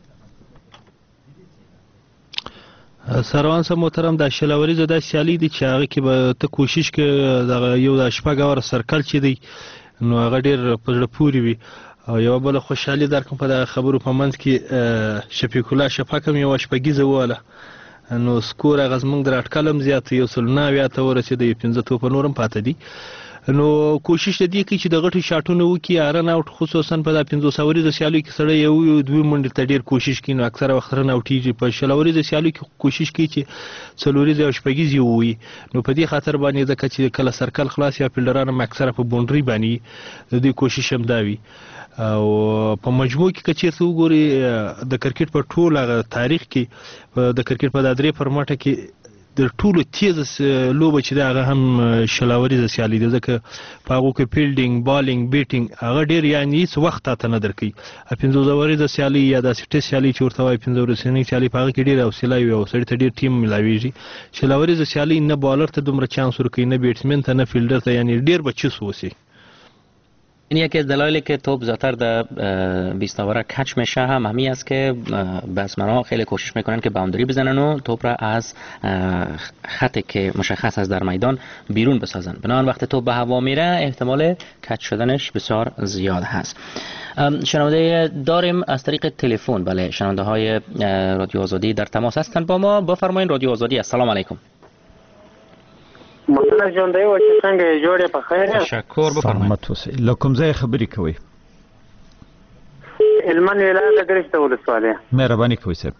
S11: سروان صاحب محترم د شلوریزه د سیالي دي چې هغه کې به ته کوشش کې د یو د شپږ اور سرکل چې دی نو هغه ډېر په زړه پورې وي. او یو بل خوشحالي درکم په د خبرو په منځ کې شفیق الله شفاکم یو شپږیزه واله نو سکور هغه زمونږ د اټکلم زیات یو سل 9 ته ورسېد، 15 توپ نورم پاتې دي. نو کوشش دې کوي چې د غټي شاټونو وکي رن اوټ خصوصا په د 500 د سیالو کې سره یو دوه منډه ته ډیر کوشش کوي. نو اکثره وخت رن اوټیږي. په شلوري د سیالو کې کوشش کوي چې څلوري او شپږیزي وي. نو په دې خاطر باندې ځکه چې کله سرکل خلاص یا فیلډرانو اکثره په بونډري باندې د دې کوشش هم دا وي. او په مجموع کې کچې څو ګوري د کرکټ په ټول تاریخ کې د کرکټ په د درې فرماټه کې د ټولو تیز لوبه چې دا هغه هم شلاوري سیالي ده، ځکه په هغه کې فیلډینګ بالینګ بیټینګ هغه ډیر یعنی هیڅ وخت ته نه درکې. 500 سیالي یا د سټي سیالي چې ورته وایي 500 سیالي په هغه کې ډیر حوصله وي او سړی ته ډیر ټیم ملاويږي. شلاوري سیالي نه بالر ته دومره چانس ورکوي، نه بیټسمن ته، نه فیلډر ته، یعنی ډیر بچي سوسي.
S9: این یکی از دلایلی که توپ زیادتر در 20 اوور کچ میشه هم همین است که بتسمن‌ها خیلی کوشش میکنن که باوندری بزنن و توپ را از خطی که مشخص است در میدان بیرون بسازن. بنابراین وقتی توپ به هوا میره احتمال کچ شدنش بسیار زیاد هست. شنونده داریم از طریق تلفن. بله، شنونده های رادیو آزادی در تماس هستند با ما. بفرمایید. رادیو آزادی. السلام علیکم.
S10: مننه ژوندی و چې څنګه جوړې په خیر.
S9: تشکر.
S8: سلامت اوسئ. له کوم ځای خبرې کوئ؟
S10: هلمند ولایت ګرشته ولسوالۍ.
S8: مهرباني کوئ صاحب.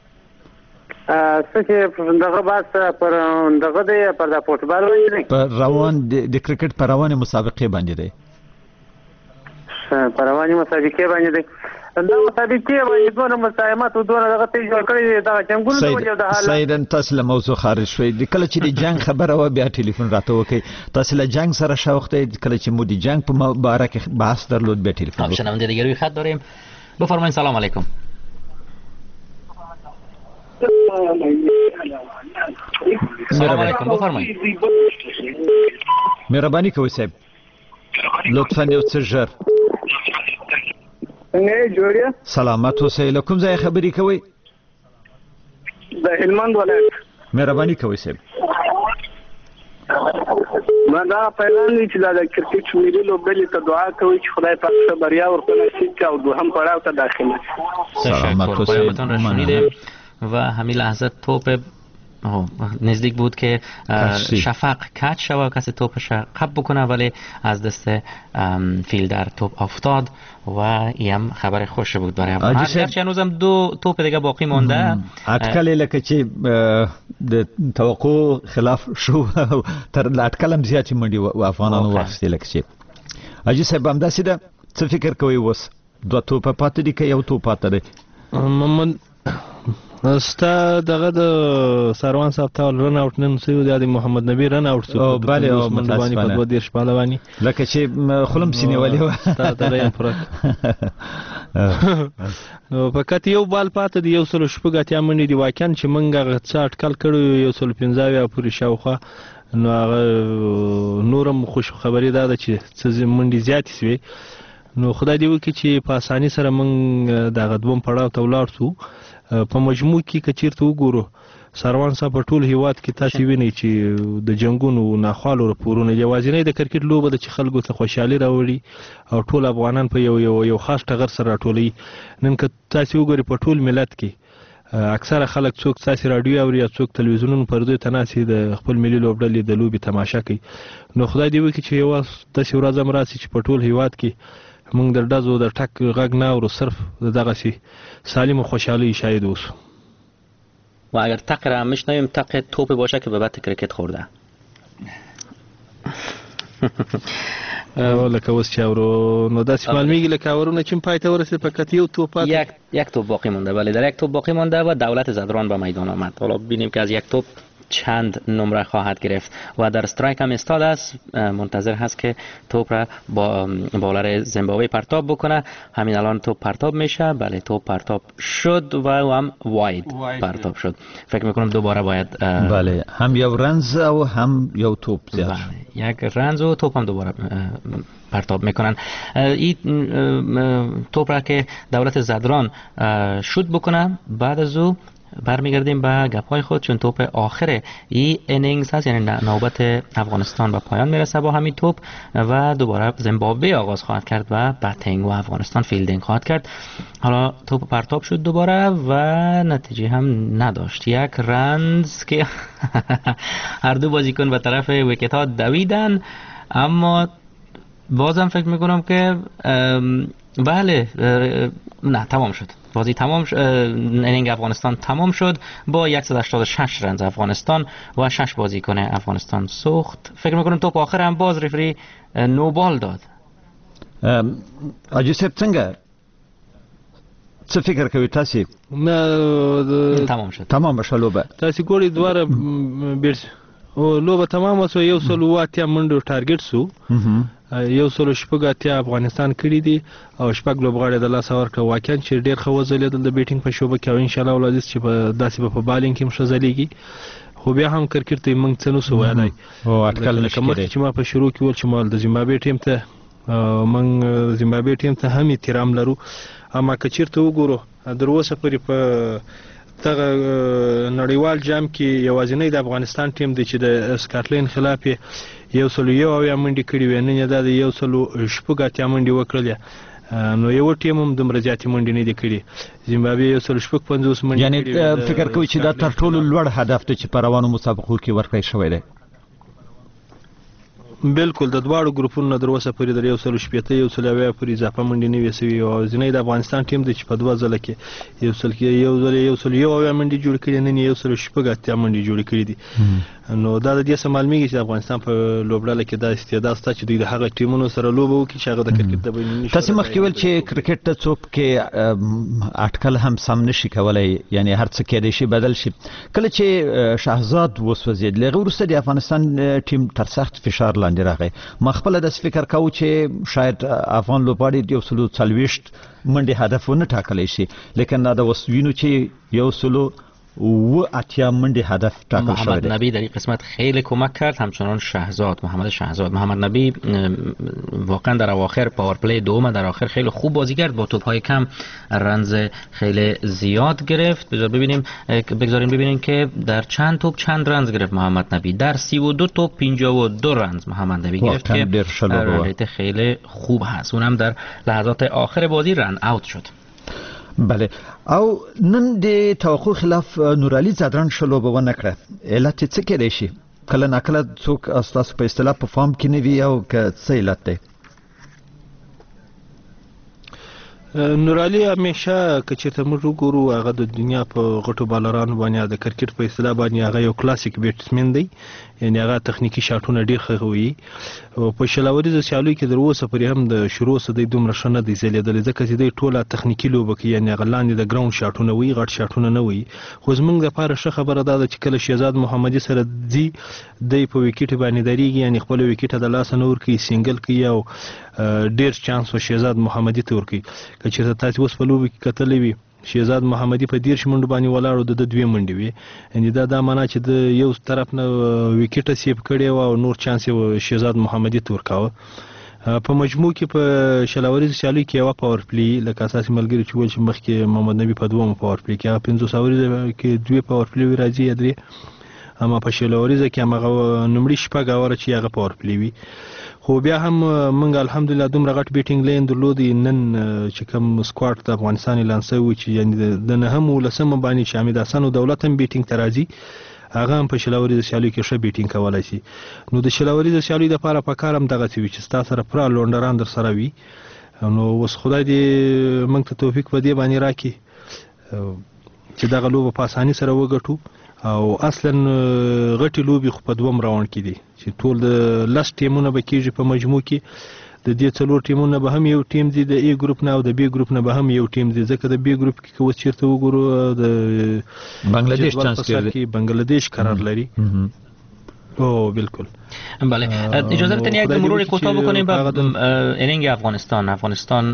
S10: څه چې دغه بحث پر دغه دی پر د فوټبال باندې دی،
S8: پر روان د کرکټ پر روانې مسابقې باندې دی.
S10: پر روانې مسابقې باندې دی. دا مسابقې باندې دونه مساهمات او دونه دغه ته جوړ کړی دا جنگونه د وجه د حال
S8: سیدن تاسو له موضوع خارج شوي. د کله چې د جنگ خبره و بیا ټلیفون راته وکي. تاسو له جنگ سره شوق دی، کله چې مو د جنگ په باره کې بحث درلود بیا ټلیفون وکړئ.
S9: شنونده دیگه روی خط داریم. بفرمایید. سلام علیکم. سلام علیکم. بفرمایید.
S8: مهرباني کوئ صاحب. لطفا یو څه ژر.
S12: څنګه جوړیا؟
S8: سلامت اوسئ. له کوم ځای خبرې کوئ؟
S12: د هلمند ولایت.
S8: مهرباني کوئ صاحب.
S12: ما دا پیغام دی چې د کرکټ ملي لوبډلې ته دعا کوي چې خدای پاک ته بریا ورکړي چې او دوهم پړاو ته داخله شي.
S8: سلامت اوسئ.
S9: و همین لحظه توپ نزدیک بود که شفق کج شود و کسی توپش قب بکنه، ولی از دست فیلدر توپ افتاد و این خبر خوش بود برای همه. هرچی هنوزم 2 توپ دیگه باقی مونده.
S8: اټکل لکه چې د توقع خلاف شو تر اټکل هم زیاتې منډي و افغانانو واخیستې لکه چې حاجي صاحب همداسې ده. څه فکر کوئ اوس 2 توپه پاتې دي که یو توپ پاتې دی؟
S11: محمد ستا دغه د سروان صاحب ته رن اوټ نن سوی د محمد نبی رن اوټ سو
S8: بله او متاسفانه
S11: په 2 شپاله باندې
S8: لکه چې خلم سینې ولې و
S11: تا ته یې فرق نو فقط یو بال پاتې دی. یو سل شپږاتیا منډې دی واقعا چې مونږ څه اټکل کړو یو سل 15 پورې شاوخه. نو هغه نورم خوش خبري ده چې څه منډې زیاتې سوي. نو خدای دې وکړي چې په اساني سره مونږ دغه دوم پړاو ته ولاړ شو. په مجموع کې کچیرته وګورو سروان صاحب په ټول هیواد کې تاسو وینئ چې د جنگونو ناخوالو راپورونه یوازینی د کرکټ لوبه د چې خلکو ته خوشحالي راوړي او ټول افغانان په یو خاص ټغر سره راټولي. نن که تاسو وګورئ په ټول ملت کې اکثره خلک څوک تاسو رادیو اوري یا څوک تلویزیونونو پر دوی تناسي د خپل ملي لوبډلې د لوبي تماشا کوي. نو خدای دې وکړي چې یو داسې ورځ هم راسي چې په ټول هیواد کې مونږ در ډزو در ټک غږ نه اورو، صرف دغه سي سالم و خوشحالی شاهد اوسو.
S9: و اگر تق را میشنویم تق توپ باشه که به بط کرکت خورده.
S11: لکه اوس چې اورو نو داسې معلومیږي لکه اورونه چې پای ته ورسېد فقط یو توپ
S9: یک توپ باقی مونده. ولی در یک توپ باقی مونده و دولت زدران به میدان آمد. حالا ببینیم که از یک توپ چند نمره خواهد گرفت و در استرایک هم استاد است، منتظر هست که توپ را با بالر زیمبابوه پرتاب بکنه. همین الان توپ پرتاب میشه. بله توپ پرتاب شد و هم واید پرتاب شد. فکر میکنم دوباره باید
S8: بله هم یو رنز و هم یو توپ زیاد
S9: یک رنز و توپ هم دوباره پرتاب میکنن. این توپ را که دولت زدران شوت بکنه بعد از او برمیگردیم به گپ‌های خود، چون توپ آخر این انینگز هست، یعنی نوبت افغانستان به پایان میرسه با همین توپ و دوباره زیمبابوه آغاز خواهد کرد و بتینگ و افغانستان فیلدینگ خواهد کرد. حالا توپ پرتاب شد دوباره و نتیجه هم نداشت. یک رنز که هر دو بازیکن به طرف ویکت ها دویدن، اما بازم فکر میکنم که بله نه تمام شد. بازی تمام شد. انینگ افغانستان تمام شد با 186 رنز افغانستان و 6 بازیکن افغانستان سوخت. فکر میکنم توپ آخر هم باز رفری نو بال داد.
S8: حاجی صاحب څنګه څه فکر کوي تاسو؟
S9: تمام شد.
S8: تمام شد لوبه.
S11: تاسو ګوري دواره بیرس او لوبه تمام شو. یو سل واتیا منډو ټارګټ سو. یو سل شپږاتیا افغانستان کړی دی او شپږ لوبغاړي د لاس ورکړه. واقعا چې ډیر ښه وځلیدل د بیټینګ په شوبه کې او ان شاء الله ولادت چې داسې په بالینګ کې مشزلېږي. خو بیا هم کرکټ ته موږ څه نو سو وایي او اټکل نشي چې ما په شروع کې ول چې مال د زیمبابوې ټیم ته من زیمبابوې ټیم ته هم احترام لرو، اما که چیرته وګورو در اوسه پورې په دغه نړیوال جام کې یوازینی د افغانستان ټیم دی چې د سکاټلند خلاف 101 منډې کړې وې، نن یې دا د 106 منډې وکړلې، نو یو ټیم هم دومره زیاتې منډې نه دي کړې. زیمبابوې 156 منډې،
S8: یعنی فکر کوي چې دا تر ټولو لوړ هدف دی چې په روانو مسابقو کې ورکړی شوی دی.
S11: بالکل د دواړو ګروپونو در اوسه پورې د 180 پورې اضافه منډې نه وې سوي، او ځینې د افغانستان ټیم دی چې په دوه ځله کې 101 منډې جوړې کړې، نن 106 منډې جوړې کړې دي. نو دا د دې څخه معلومیږي چې افغانستان په لوبډله کې دا استعداد شته چې دوی د هغه ټیمونو سره لوبه وکړي چې هغه د کرکټ د بینالمللي
S8: تاسو مخکې ویل چې کرکټ ته څوک کې اټکل هم سم نشي کولای، یعنی هر څه کېدای شي بدل شي. کله چې شهزاد وسوځید لغه وروسته د افغانستان ټیم تر سخت فشار لاندې راغی. ما خپل د فکر کاوه چې شاید افغان لوبغاړي د 140 منډې هدف ونه ټاکلی شي، لیکن دا د وسوینو چې 180 منډی هدف ټاکل شده.
S9: محمد نبی در این قسمت خیلی کمک کرد، همچنان محمد شهزاد. محمد نبی واقعا در اواخر پاورپلی دوم در آخر خیلی خوب بازی کرد، با توپ‌های کم رنز خیلی زیاد گرفت. بگذاریم ببینیم که در چند توپ چند رنز گرفت محمد نبی. در 32 توپ 52 رنز محمد نبی گرفت که ریت خیلی خوب هست. اونم در لحظات آخر بازی رن اوت شد.
S8: بله، او نن د توقع خلاف نورعلی زادران شلوبه ونه کړه. علت څه کېدای شي؟ کله ناکله څوک استاسو په اصطلاح په فارم کې نه وي او که څه علت دی؟
S11: نورعلی همیشه که چېرته موږ وګورو هغه د دنیا په غټو بالرانو باندې د کرکټ په اصطلاح باندې هغه یو کلاسیک بیټسمن دی، یعنی هغه تخنیکی شاټونه ډېر ښه وي. او په شلاوریزو سیالیو کې در اوسه پورې هم د شروع څخه دی دومره ښه نه دی ځلېدلی، ځکه چې دی ټوله تخنیکي لوبه کوي، یعنی هغه لاندې د ګراوند شاټونه وي، غټ شاټونه نه وي. خو زموږ دپاره ښه خبره دا ده چې کله شهزاد محمدي سره ځي دی په وکټ باندې درېږي، یعنی خپل وکټ د لاسه نه ورکوي، سینګل کوي او ډېر چانس و شهزاد محمدي ته ورکوي. که چېرته تاسو اوس په لوبه کې کتلی وي شهزاد محمدي په 13 منډو باندې ولاړو، د 2 منډې وي، یعنی دا معنا چې د یو طرف نه وکټ سیف کړی و او نور چانس یې شهزاد محمدي ته ورکاوه. په مجموع کې په شلاوریزو سیالیو کې یوه پاور پلی لکه اساسي ملګري چې ویل چې مخکې محمد نبي په 2 پاور پلی کې، هغه 500 اوریزو کې 2 پاور پلی راځي یا 3، اما په شلاوریزو کې هغه نمړي شپږ اوره چې هغه پاور پلی وي. خو بیا هم موږ الحمدلله دومره غټ بیټینګ لین درلودی. نن چې کوم سکواډ د افغانستان اعلان شوی چې یعنی د نهم ولسمه باندې چې حمید حسن او دولت هم بیټینګ ته راځي، هغه هم په شلاوریزو سیالیو کې ښه بیټینګ کولی شي. نو د شلاوریزو سیالیو دپاره پکار هم دغسې وي چې ستا سره پوره لونډران در سره وي. نو اوس خدای دې موږ ته توفیق په دې باندې راکړي چې دغه لوبه په اساني سره وګټو. او اصلا غټي لوبي خو په 2 راوند کې دي چې ټول د لاس ټیمونه به کېږي په مجموع کې. د دې 4 ټیمونه به هم یو ټیم دي د ای ګروپ نه، او د بی ګروپ نه به هم یو ټیم دي، ځکه د بی ګروپ کې که اوس چېرته وګورو د
S8: بنگلاديش چانس
S11: کې بنگلاديش قرار لري. او بالکل.
S9: بله، اجازه بدین یک مرور کوتاه بکنیم به اینینگ افغانستان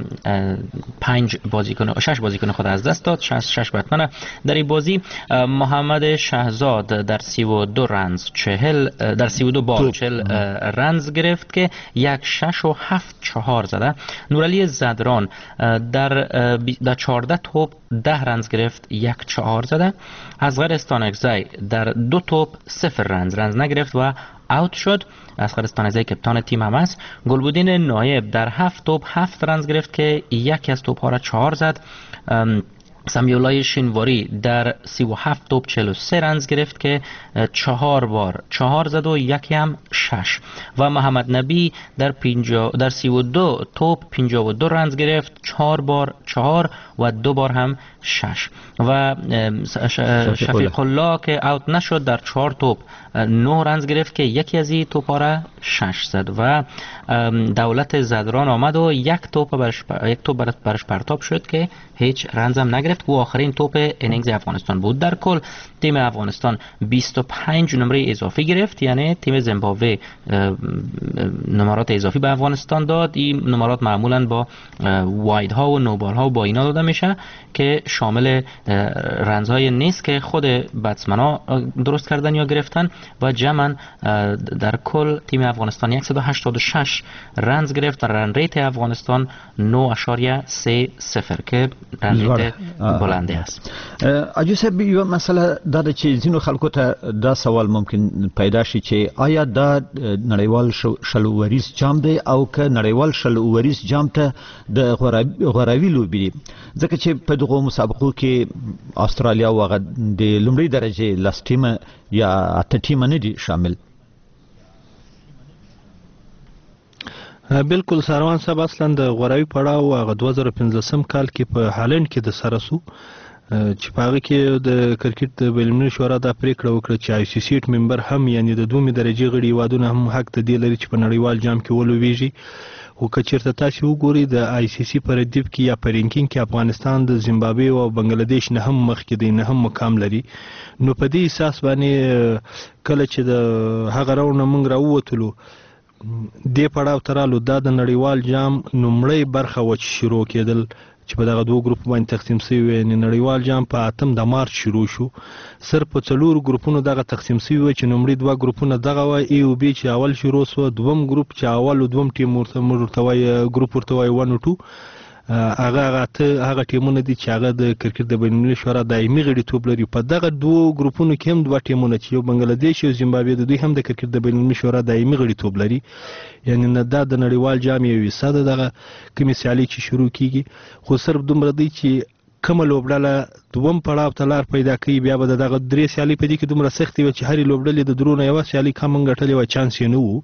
S9: 6 بازیکن خود از دست داد، 6 بتمنه. در این بازی محمد شهزاد در 32 رنز 32 بال 40 رنز گرفت که 1.6 و 7.4 زده. نورعلی زادران در 14 توپ 10 رنز گرفت، 1.4 زده. اصغر استانکزی در 2 توپ 0 رنز نگرفت و اوت شد. اصغر استانکزی کپتان تیم هم است. گلبودین نایب در 7 توپ 7 رنز گرفت که یکی از توپ ها را 4 زد. سمیولای شینواری در 37 توپ 43 رنز گرفت که 4 بار 4 زد و یکی هم 6. و محمد نبی در 32 توپ 52 رنز گرفت، 4 بار 4 و 2 بار هم 6. و شفیق الله که اوت نشد در 4 توپ 9 رنز گرفت که یکی از این توپا را 6 زد. و دولت زادران آمد و یک توپ برش پرتاب شد که هیچ رنز هم نگرفت. گرفت و آخرین توپ انینگز افغانستان بود. در کل تیم افغانستان 25 نمره اضافی گرفت، یعنی تیم زیمبابوه نمرات اضافی به افغانستان داد. این نمرات معمولا با واید ها و نوبال ها و با اینا داده میشه که شامل رنزهای نیست که خود بتسمن ها درست کردن یا گرفتن و جمعا در کل تیم افغانستان 186 رنز گرفت. رن ریت افغانستان 9.30 که رن ریت بلنده است.
S8: اجو صاحب یو مسله دا چې ځینو خلکو ته دا سوال ممکن پیدا شي چې آیا دا نړیوال شلووریز جام دی او که نړیوال شلووریز جام ته د غوراوي لوبي ځکه چې په دغه مسابقو کې استرالیا او د لومړي درجه لاس ټیم یا اته ټیم نه دي شامل.
S11: بالکل سروان صاحب اصلا د غوراوي پړاو هغه 2015 کال کې په هالند کې د سرسو چې په هغه کې د کرکټ د بین‌المللي شورا دا پریکړه وکړه چې آی سی سی ممبر هم یعنی د دومره درجه غړي هیوادونه هم حق ته دی لري چې په نړیوال جام کې ولوبېږي. او که چېرته تاسو وګورئ د آی سی سی په ردیف کې یا په رینکینګ کې افغانستان د زیمبابوې او بنگلادیش نه هم مخکې دی، نه هم مقام لري. نو په دې اساس باندې کله چې د هغه راوند موږ راووتلو دې پړاو ترالو دا د نړیوال جام نومړی برخه و چې شروع کېدل چې په دغه دوه ګروپ باندې تقسیم شوی. نړیوال جام په 8 مارچ شروع شو. صرف په 4 ګروپونو دغه تقسیم شوی چې نومړي دوه ګروپونه دغه و ای او بی چې اول شروع شو، دوم ګروپ چې اول او دوم ټیم ورته وای ګروپ ورته وای 1 او 2 هغه ټیمونه دي چې هغه د کرکټ د بین‌المللي شورا دایمي غړیتوب لري. په دغه دوه ګروپونو کې هم دوه ټیمونه چې یو بنگلادیش او زیمبابوې د دوی هم د کرکټ د بین‌المللي شورا دایمي غړیتوب لري. یعنی نه دا د نړیوال جام یو حصہ ده دغه کومې سیالي چې شروع کیږي، خو صرف دومره دی چې کومه لوبډله دوم پړاو ته لار پیدا کوي بیا به دغه درې سیالي په دې کې دومره سختي و چې هرې لوبډلې د درونه یو سیالي کم غټلې و چانس یې نه وو.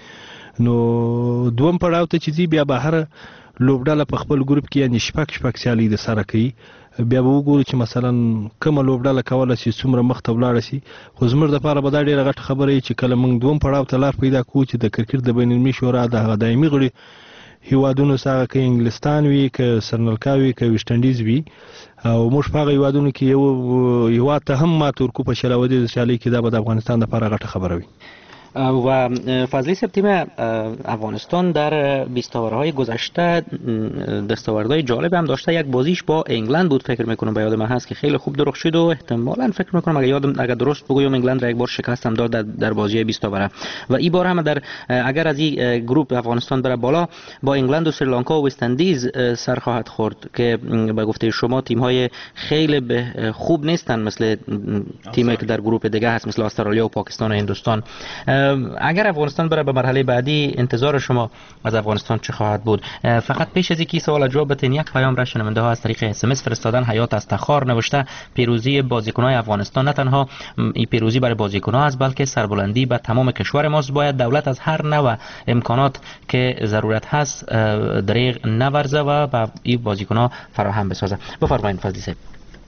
S11: نو دوم پړاو ته چې بیا به هر لوبډله په خپل ګروپ کې یعنی شپږ سیالي د سره کوي. بیا به وګورو چې مثلا کومه لوبډله کوله چې څومره مخ ته ولاړه شي. خو زموږ دپاره به دا ډېره غټه خبره وي چې کله موږ دوم پړاو ته لار پیدا کوو چې د کرکټ د بین‌المللي شورا د هغه دایمي غړي هیوادونو څخه که انګلستان وي، که سرنلکا وي، که ویسټ انډیز وي، او موږ په هغه هیوادونو کې یو هیواد ته هم مات ورکو په شلودي سیالۍ کې، دا به د افغانستان دپاره غټه خبره وي.
S9: و فضلی صاحب تیم افغانستان در 20 اوورهای گذشته دستاوردهای جالب هم داشته. یک بازیش با انگلند بود فکر میکنم، به یاد من هست که خیلی خوب درخت شد و احتمالاً فکر میکنم اگر درست بگویم انگلند را یک بار شکست هم داد در بازی 20 اووره و این بار هم اگر از این گروپ افغانستان بره بالا با انگلند و سریلانکا و وست اندیز سر خواهد خورد که به گفته شما تیم های خیلی خوب نیستن مثل تیمی که در گروپ دیگه هست مثل استرالیا و پاکستان و هندوستان. اگر افغانستان بره به مرحله بعدی انتظار شما از افغانستان چه خواهد بود؟ فقط پیش از اینکه سوال جواب بتین یک پیام را شنونده ها از طریق اس ام اس فرستادن. حیات از تخار نوشته پیروزی بازیکنان افغانستان نه تنها این پیروزی برای بازیکنان است بلکه سربلندی به تمام کشور ماست. باید دولت از هر نوع امکانات که ضرورت هست دریغ نورزه و به این بازیکنان فراهم بسازه. بفرمایید فضلی صاحب.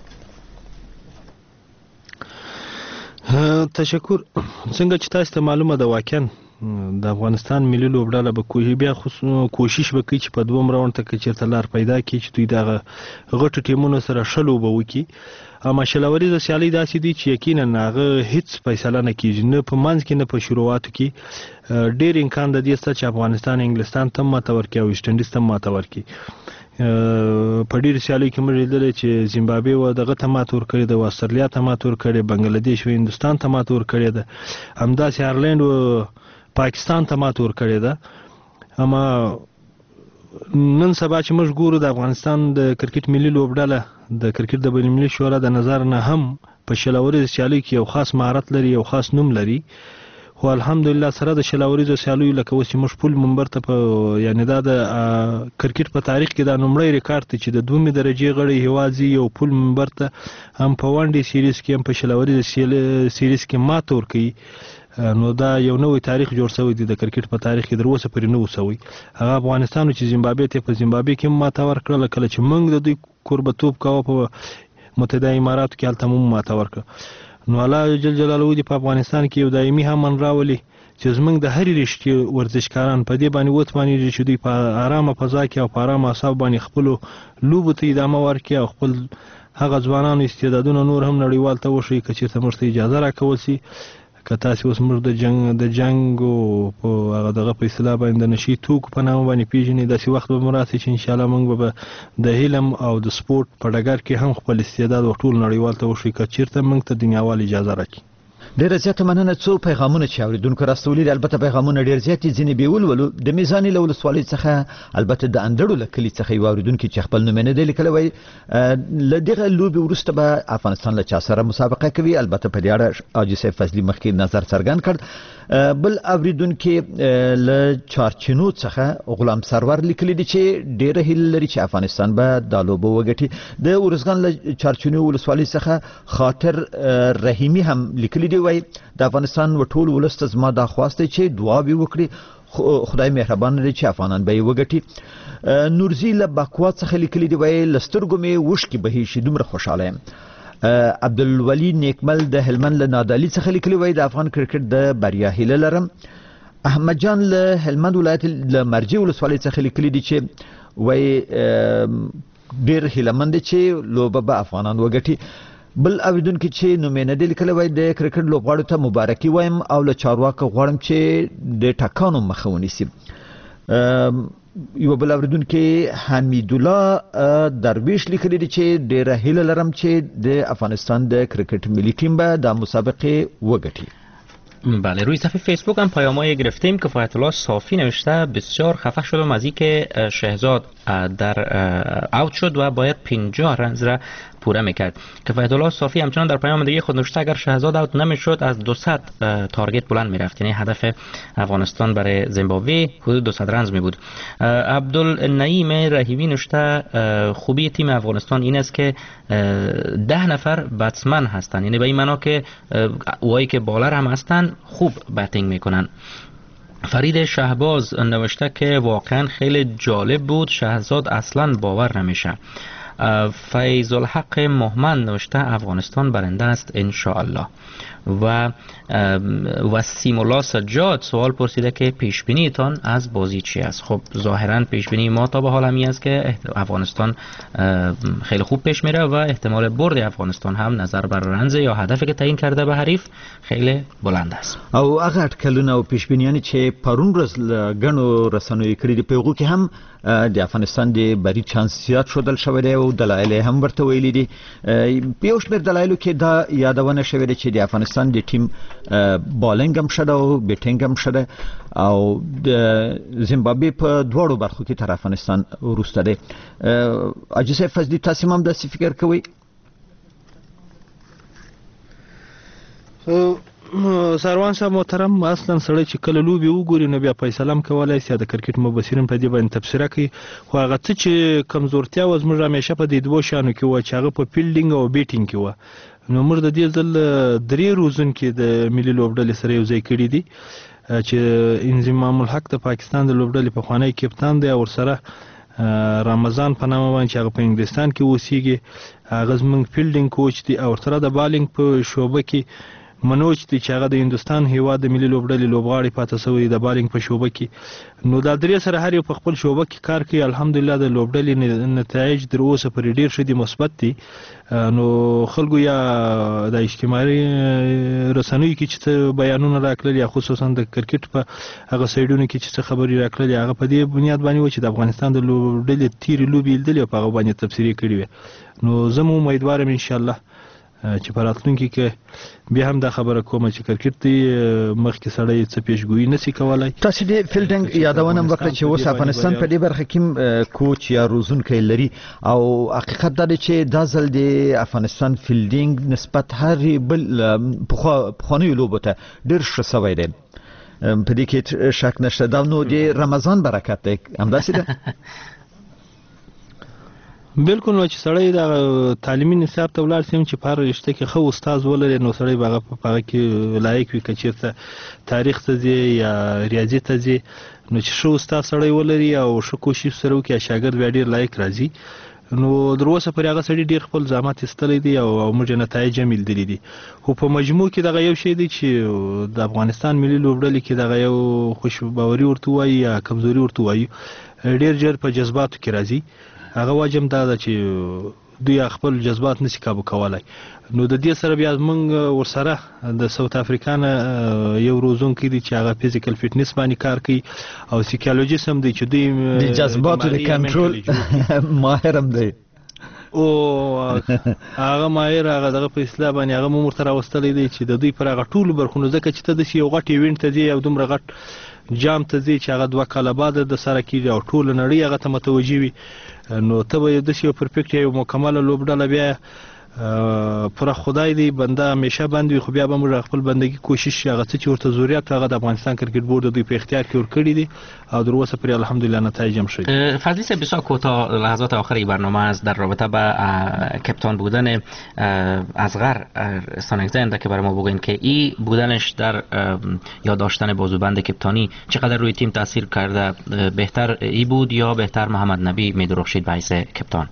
S11: تشکر. څنګه چې تاسو ته معلومه ده واقعا د افغانستان ملي لوبډله به بیا کوشش وکړي چې په دوم راوند ته چېرته لار پیدا کړي چې دوی دغه غټو ټیمونو سره ښه لوبه وکړي. اما شلوریزه سیالۍ داسې دي چې یقینا هغه هیڅ فیصله نه کېږي، نه په منځ کې نه په شروعاتو کې. ډېر امکان د دې شته چې افغانستان انګلستان ته ماته ورکړي او ویسټ انډیز ته ماته ورکړي. په ډېرو سیالیو کې موږ لیدلی چې زیمبابوې و دغه ته ماته ورکړې ده، استرالیا ته ماته ورکړې، بنګلادیش و هندوستان ته ماته ورکړې ده، همداسې آیرلینډ و پاکستان ته ماته ورکړې ده. اما نن سبا چې موږ ګورو د افغانستان د کرکټ ملي لوبډله د کرکټ د بین‌المللي شورا د نظر نه هم په شلوریزو سیالیو کې یو خاص مهارت لري، یو خاص نوم لري. خو الحمدلله سره د شلوریزو سیالیو لکه اوس چې موږ پول منبر ته په یعنی دا د کرکټ په تاریخ کې دا نومړی ریکارډ دی چې د دومره درجې غړي هیواد یو پول منبر ته هم په ون ډي سیریز کې هم په شلوریزو سیریز کې ماته ورکوي. نو دا یو نوې تاریخ جوړ شوی دی د کرکټ په تاریخ کې، تر اوسه پورې نه و شوی. هغه افغانستان چې زیمبابوې ته په زیمبابوې کې ماته ورکړله، کله چې موږ د دوی کوربتوب کوو په متحده اماراتو کې هلته مو ماته ورکړه. نو الله جل جلاله دې په افغانستان کې یو دایمي امن راولي چې زموږ د هرې رشتې ورزشکاران په دې باندې وتوانېږي چې دوی په ارامه فضا کې او په ارامه اعصاب باندې خپلو لوبو ته ادامه ورکړي او خپل هغه ځوانانو استعدادونه نور هم نړیوال ته وښیي که چېرته موږ ته اجازه راکول شي. که تاسې اوس موږ د جنګ په هغه دغه په اصطلاح باندې د نشي توکو په نامه باندې پیژني، داسې وخت به مو راسي چې انشاءالله موږ به د علم او د سپورټ په ډګر کې هم خپل استعداد ټول نړیوال ته وښیي که چېرته موږ ته دنیاوال اجازه راکړي.
S8: ډیره زیاته مننه. څو پیغامونه چې اوریدونکو راستولي، البته پیغامونه ډیر زیات دي، ځینې به ولولو. د میزاني له ولسوالۍ څخه البته د اندړو له کلي څخه یو اوریدونکي چې خپل نوم یې نه دی لیکلی، وایي له دغه لوبې وروسته به افغانستان له چا سره مسابقه کوي. البته په دې اړه حاجي صاحب فضلي مخکې نظر څرګند کړ. بل اوریدونکي له چارچینو څخه غلام سرور لیکلی دي چې ډیره هیله لري چې افغانستان به دا لوبه وګټي. د ورزګان له چارچینو ولسوالۍ څخه خاطر رحیمي هم لیکلی دي، وایي د افغانستان و ټول ولس ته زما دا خواست دی چې دعاوې وکړي، خدای مهربان دی چې افغانان به یې وګټي. نورزي له باکوا څخه لیکلی دی، وایي له سترګو مې اوښکې بهي شي، دومره خوشحاله یم. عبدالولي نیکمل د هلمند له نادالي څخه لیکلی، وایي د افغان کرکټ د بریا هیله لرم. احمد جان له هلمند ولایت له مرجې ولسوالۍ څخه لیکلی دی چې وایي ډېر هیلهمند دی چې لوبه به افغانان وګټي. بل اوریدونکي چې نوم یې نه دی لیکلی، وایي د کرکټ لوبغاړو ته مبارکي وایم او له چارواکو غواړم چې د ټکانو مخه ونیسي. یو بل اوریدونکي حمیدالله درویش لیکلی دی چې ډیره هیله لرم چې د افغانستان د کرکټ ملی تیم به د مسابقه وګټي.
S9: بله، روی صفحه فیسبوک هم پیام‌های گرفتیم. کفایت الله صافی نوشته بسیار خفه شدم از اینکه شهزاد در اوت شد و باید 50 رنز را پوره میکرد. کفایت الله صافی همچنان در پیام دیگه خود نوشته اگر شهزاد اوت نمیشد از 200 تارگت بلند میرفت، یعنی هدف افغانستان برای زیمبابوه حدود 200 رنز می بود. عبدالنعیم رحیمی نوشته خوبی تیم افغانستان این است که 10 نفر بتسمن هستند، یعنی به این معنا که وایی که بالر هم هستند خوب بتینگ میکنن. فرید شهباز نوشته که واقعا خیلی جالب بود، شهزاد اصلا باور نمیشه. فیض الحق محمد نوشته افغانستان برنده است انشاءالله. و وسیم الله سجاد سوال پرسیده که پیش بینی تان از بازی چی است؟ خب ظاهرا پیش بینی ما تا به حال همی است که افغانستان خیلی خوب پیش میره و احتمال برد افغانستان هم نظر بر رنز یا هدفی که تعیین کرده به حریف خیلی بلند است.
S8: او هغه اټکلونه او پیش بینیانی چې پرون ورځ غنو رسنوي کړي دي، په هغو کې هم د افغانستان د بری چانس زیات شودل شوی دی او دلایل هم ورته ویلي دي. په یو شمېر دلایلو کې دا یادونه شوې ده چې د افغانستان د ټیم بالینګ هم ښه ده او بیټینګ هم ښه ده او د زیمبابوې په دواړو برخو کې تر افغانستان وروسته دی. حاجي صاحب فضلي تاسې هم داسې فکر کوئ؟
S11: سروان صاحب محترم، اصلا سړی چې کله لوبي وګوري نو بیا فیصله هم کولای شي. د کرکټ مبصرین په دې باندې تبصره کوي، خو هغه څه چې کمزورتیا و زموږ همیشه په دې دوه شانو کې و چې هغه په فیلډینګ او بیټینګ کې و. نو موږ د دې ځل 3 روزونکو د ملي لوبډلې سره یو ځای کړي دي چې انضمام الحق د پاکستان د لوبډلې پخوانی کپتان دی او سره رمضان په نامه باندې هغه په انګلستان کې اوسېږي. هغه زموږ فیلډینګ کوچ دی او سره د بالینګ په شوبه کې منوج دی چې هغه د هندستان هیواد د ملي لوبډلې لوبغاړي پاتې شوی د بالینګ په شوبه کې. نو دا 3 سره هر یو په خپل شوبه کې کار کوي. الحمدلله د لوبډلې نتایج تر اوسه پر ډیر ښه دي، مثبت دي. نو خلکو یا د اجتماعي رسنیو کې چې بیانونه راکړل یا خصوصا د کرکټ په هغه سایډونو کې چې خبري راکړل هغه په دې بنیاد باندې و چې د افغانستان د لوبډلې تیری لوبي لیدل او په هغه باندې تفسیری کړی وي. نو زه مو امیدوارم ان شاء الله چې په راتلونکي کې بیا هم دا خبره کوم چې کرکټ دی مخکې سړی څه پیشګویي نشي کولای.
S8: تاسو د فیلډینګ یادونه وکړه چې اوس افغانستان په دې برخه کې کوچ یا روزونکی لري او حقیقت دا دی چې دا ځل د افغانستان فیلډینګ نسبت هر بل پخوانیو لوبو ته ډېر ښه سوی دی. په دې کې شک نشته. دا نو د رمضان برکت دی، همداسې ده؟
S11: بالکل. نو چې سړی د تعلیمي نصاب ته ولاړ سي چې په هر رشته کې ښه استاد ولري نو سړی به هغه په هغه کې لایق وي. که چېرته تاریخ ته ځي یا ریاضي ته ځي نو چې ښه استاد سړی ولري او ښه کوشش سره وکړي شاګرد بیا ډېر لایق راځي. نو در اوسه پرې هغه سړي ډېر خپل زحمت ایستلی دی او موږ نتایج هم لیدلي دي. خو په مجموع کې دغه یو شی دی چې د افغانستان ملي لوبډلې کې دغه یو خوشباوري ورته وایي یا کمزوري ورته وایي، ډېر ژر په جذباتو کې راځي. هغه واجب دا ده چې دوی خپل جذبات نشي کابو کولای. نو د دې سره بیا موږ ورسره د ساوث افریقا یو روزونکي دي چې هغه فزیکل فټنس باندې کار کوي او سایکولوژیست هم دی چې دوی
S8: د جذباتو د کنټرول ماهر هم دی
S11: او هغه ماهر هغه دغه په اصطلاح باندې هغه مو ورته راوستلی دی چې د دوی پر هغه ټولو برخونو ځکه چې ته داسې یو غټ ایونټ ته ځې او دومره غټ جام ته ځې چې هغه 2 کاله بعد د سره کېږي او ټوله نړۍ هغه ته متوجه وي، نو ته به داسې یو پرفیکټ یو مکمله لوبډله بیا پر خدای دی بنده همیشه بند وي، خو بیا به موږ خپل بندگی کوشش هغه څه چې ورته ضرورت هغه د افغانستان کرکټ بورد دوی په اختیار کې ورکړي دي او در اوسه پرې الحمدلله نتایج هم شد.
S9: فضلی صاحب بسیار کوتاه لحظات آخری برنامه است در رابطه با کپتان بودن اصغر سانگزنده که برای ما بگوین که این بودنش در یادداشتن بازوبند کپتانی چقدر روی تیم تاثیر کرده، بهتر ای بود یا بهتر محمد نبی می‌درخشید به حیث کپتان؟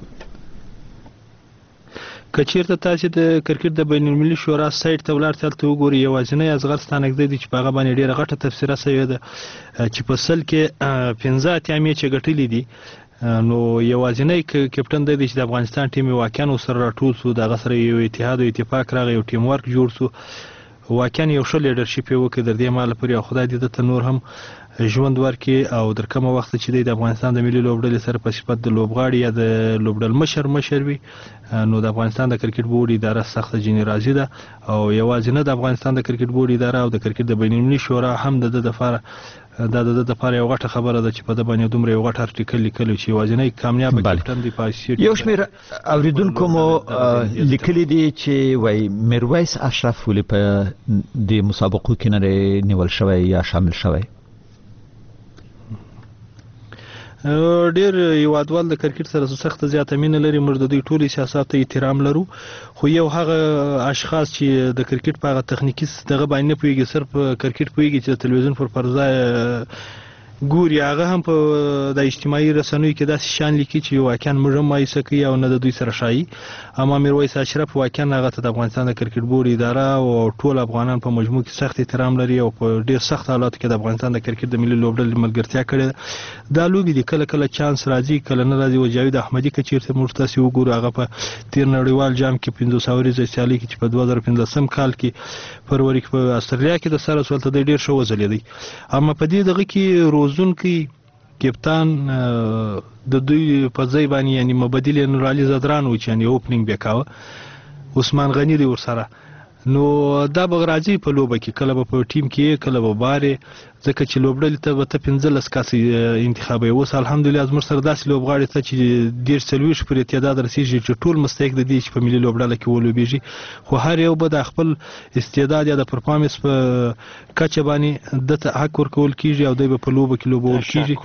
S11: کچیرته تاسو د کرکټ د بین المللي شورا سایت ته ولاړ تل وګورئ یوازینی اصغر ستانګزی دی چې په هغه باندې ډیره غټه تفسیره شوې ده چې په سل کې 15 اتیا چې ګټلې دي، نو یوازینی کپټن دی چې د افغانستان ټیم واقعا سره راټول سو، دغه سره یو اتحاد او اتفاق راغی، یو ټیم ورک جوړ سو، واقعا یو ښه لیډرشپ یې وکړ. د دې مال پر خدای دې ته نور هم ژوند ورکړي او در کومه وخت چې د افغانستان د ملي لوبډلې سره په صفت د لوبغاړي یا د لوبډل مشر وي، نو د افغانستان د کرکټ بورډ اداره سخت جنی راضي ده او یوازې نه د افغانستان د کرکټ بورډ اداره او د کرکټ د بین المللي شورا هم د دفاره د لپاره یو غټه خبره ده چې په د باندې دومره یو غټ ارټیکل لیکلو چې یوازینی کامیاب کپټن دی پاسیټ.
S8: یو شمېر اوریدونکو مو لیکلي دي چې وای میرویس اشرف ولې په د مسابقو کې نه نیول شوی یا شامل شوی؟
S11: ډیر یوادوال د کرکټ سره سخت زیاته مینه لري، موږ د دوی ټولي سیاست ته احترام لرو، خو یو هغه اشخاص چې د کرکټ په هغه تخنیکی دغه باندې نه پوهیږي، صرف کرکټ پوهیږي چې تلویزیون پر پرځای ګوري، هغه هم په د اجتماعي رسنیو کې داسې شان لیکي چې واقعا موږ هم مایوسه کوي او نه د دوی سره شایي. اما میرویس اشرف واقعا هغه ته د افغانستان د کرکټ بورډ اداره او ټول افغانان په مجموع کې سخت احترام لري او په ډیر سخت حالاتو کې د افغانستان د کرکټ د ملي لوبډلې ملګرتیا کړې. دا لوبي د کله کله چانس راځي کله نه راځي، او جاوید احمدي که چیرته موږ تاسو وګورو هغه په تیر نړیوال جام کې 500 ورځې سیالي کې چې په 2015 کال کې فروری کې په استرالیا کې د سره سولته د ډیر شو وزلیدي. اما په دې دغه کې روزونکي کپتان د دوی په ځای باندې یعنی مبدل نورالي زدران و چې یعنی اوپننګ وکاوه عثمان غنی دی ورسره، نو دا به راځي په لوبه کې کله به په ټیم کې کله به باره، ځکه چې لوبډلې ته به 15 کس انتخابي اوس الحمدلله زموږ سره داسې لوبغاړي ته چې ډیر سلويش پر تعداد رسیږي چې ټول مستحق دي چې په ملي لوبډله کې ولوبېږي، خو هر یو به د خپل استعداد یا د پرفارمنس په کچه باندې د حق ورکول کیږي او دوی به په لوبه کې لوبول کیږي.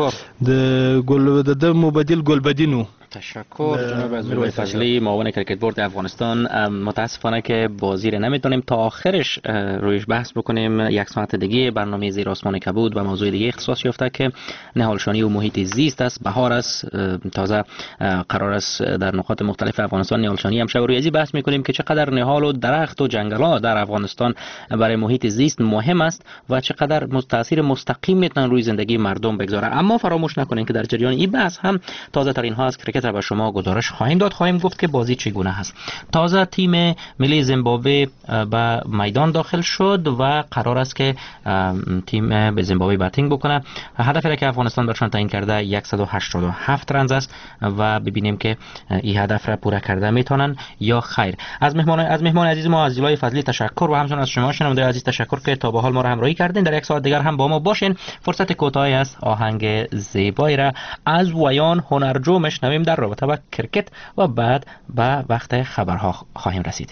S11: د مبدل ګلبدینو
S9: تشکر جناب میرویس فضلی معاون کرکت بورد افغانستان. متاسفانه که بازی رو نمیتونیم تا آخرش رویش بحث بکنیم، یک ساعت دیگه برنامه زیر آسمان کبود و موضوع دیگه اختصاص یافته که نهالشانی و محیط زیست است. بهار است، تازه قرار است در نقاط مختلف افغانستان نهالشانی هم شب رویزی بحث میکنیم که چقدر نهال و درخت و جنگلات در افغانستان برای محیط زیست مهم است و چقدر تاثیر مستقیم میتونن روی زندگی مردم بگذاره. اما فراموش نکنین که در جریان این بحث هم تازه ترین ها از کرکت را به شما گزارش خواهیم داد، خواهیم گفت که بازی چگونه هست. تازه تیم ملی زیمبابوه به میدان داخل شد و قرار است که تیم به زیمبابوه باتینگ بکنه. هدفی را که افغانستان برشان تعیین کرده 187 رنز است و ببینیم که این هدف را پورا کرده میتونن یا خیر. از مهمان عزیز ما از جلای فضلی تشکر و همچنین از شما شنونده عزیز تشکر که تا به حال ما را همراهی کردین. در یک ساعت دیگر هم با ما باشین. فرصت کوتاهی است، آهنگ زیبایی را از ویان هنرجو میشنویم در رابطه با کرکت و بعد به وقت خبرها خواهیم رسید.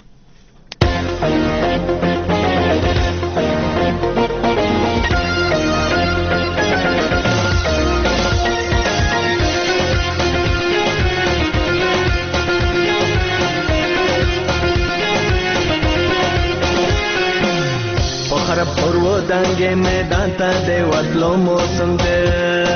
S13: فخر پرو دنگ میدان تا دی وطلو موسم دی،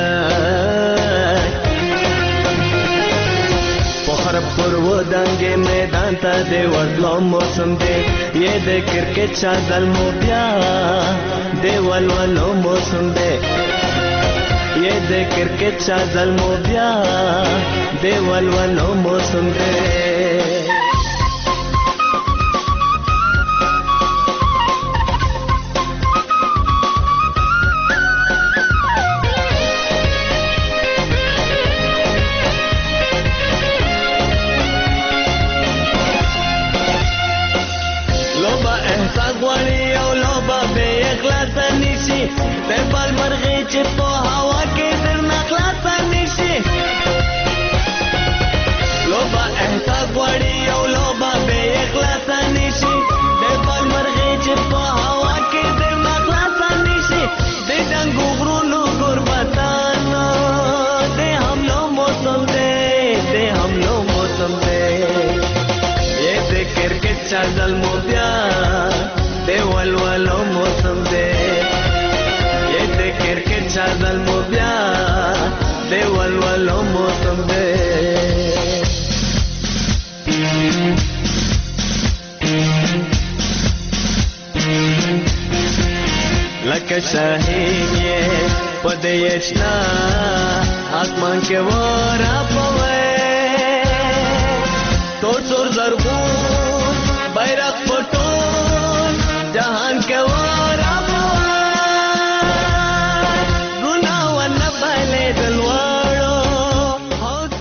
S13: فخر پرو دنگ میدان تا دی وطلو موسم دی، یہ دی کرکٹ شادل مو بیا دی ولولو موسم دی، یہ دی کرکٹ شادل مو بیا د ولولو موسم دی لوبا احساس غواړي او لوبا بې اخلاصه نشي د بل مرغې چې په هوا کې درنه خلاصه نشي لوبا احساس غواړي او لوبا بې اخلاصه نشي د بل مرغې چې په هوا کې درنه خلاصه نشي د جنګو غرونو قربتانو د حملو موسم دی د حملو موسم دی یہ د کرکټ چازل مو بیا د ولولو موسم دی یہ د کرکټ چازل مو بیا د ولولو موسم دی لکه شاهین یې په دې اشنا آسمان کې ورا پوي تو څور زرغون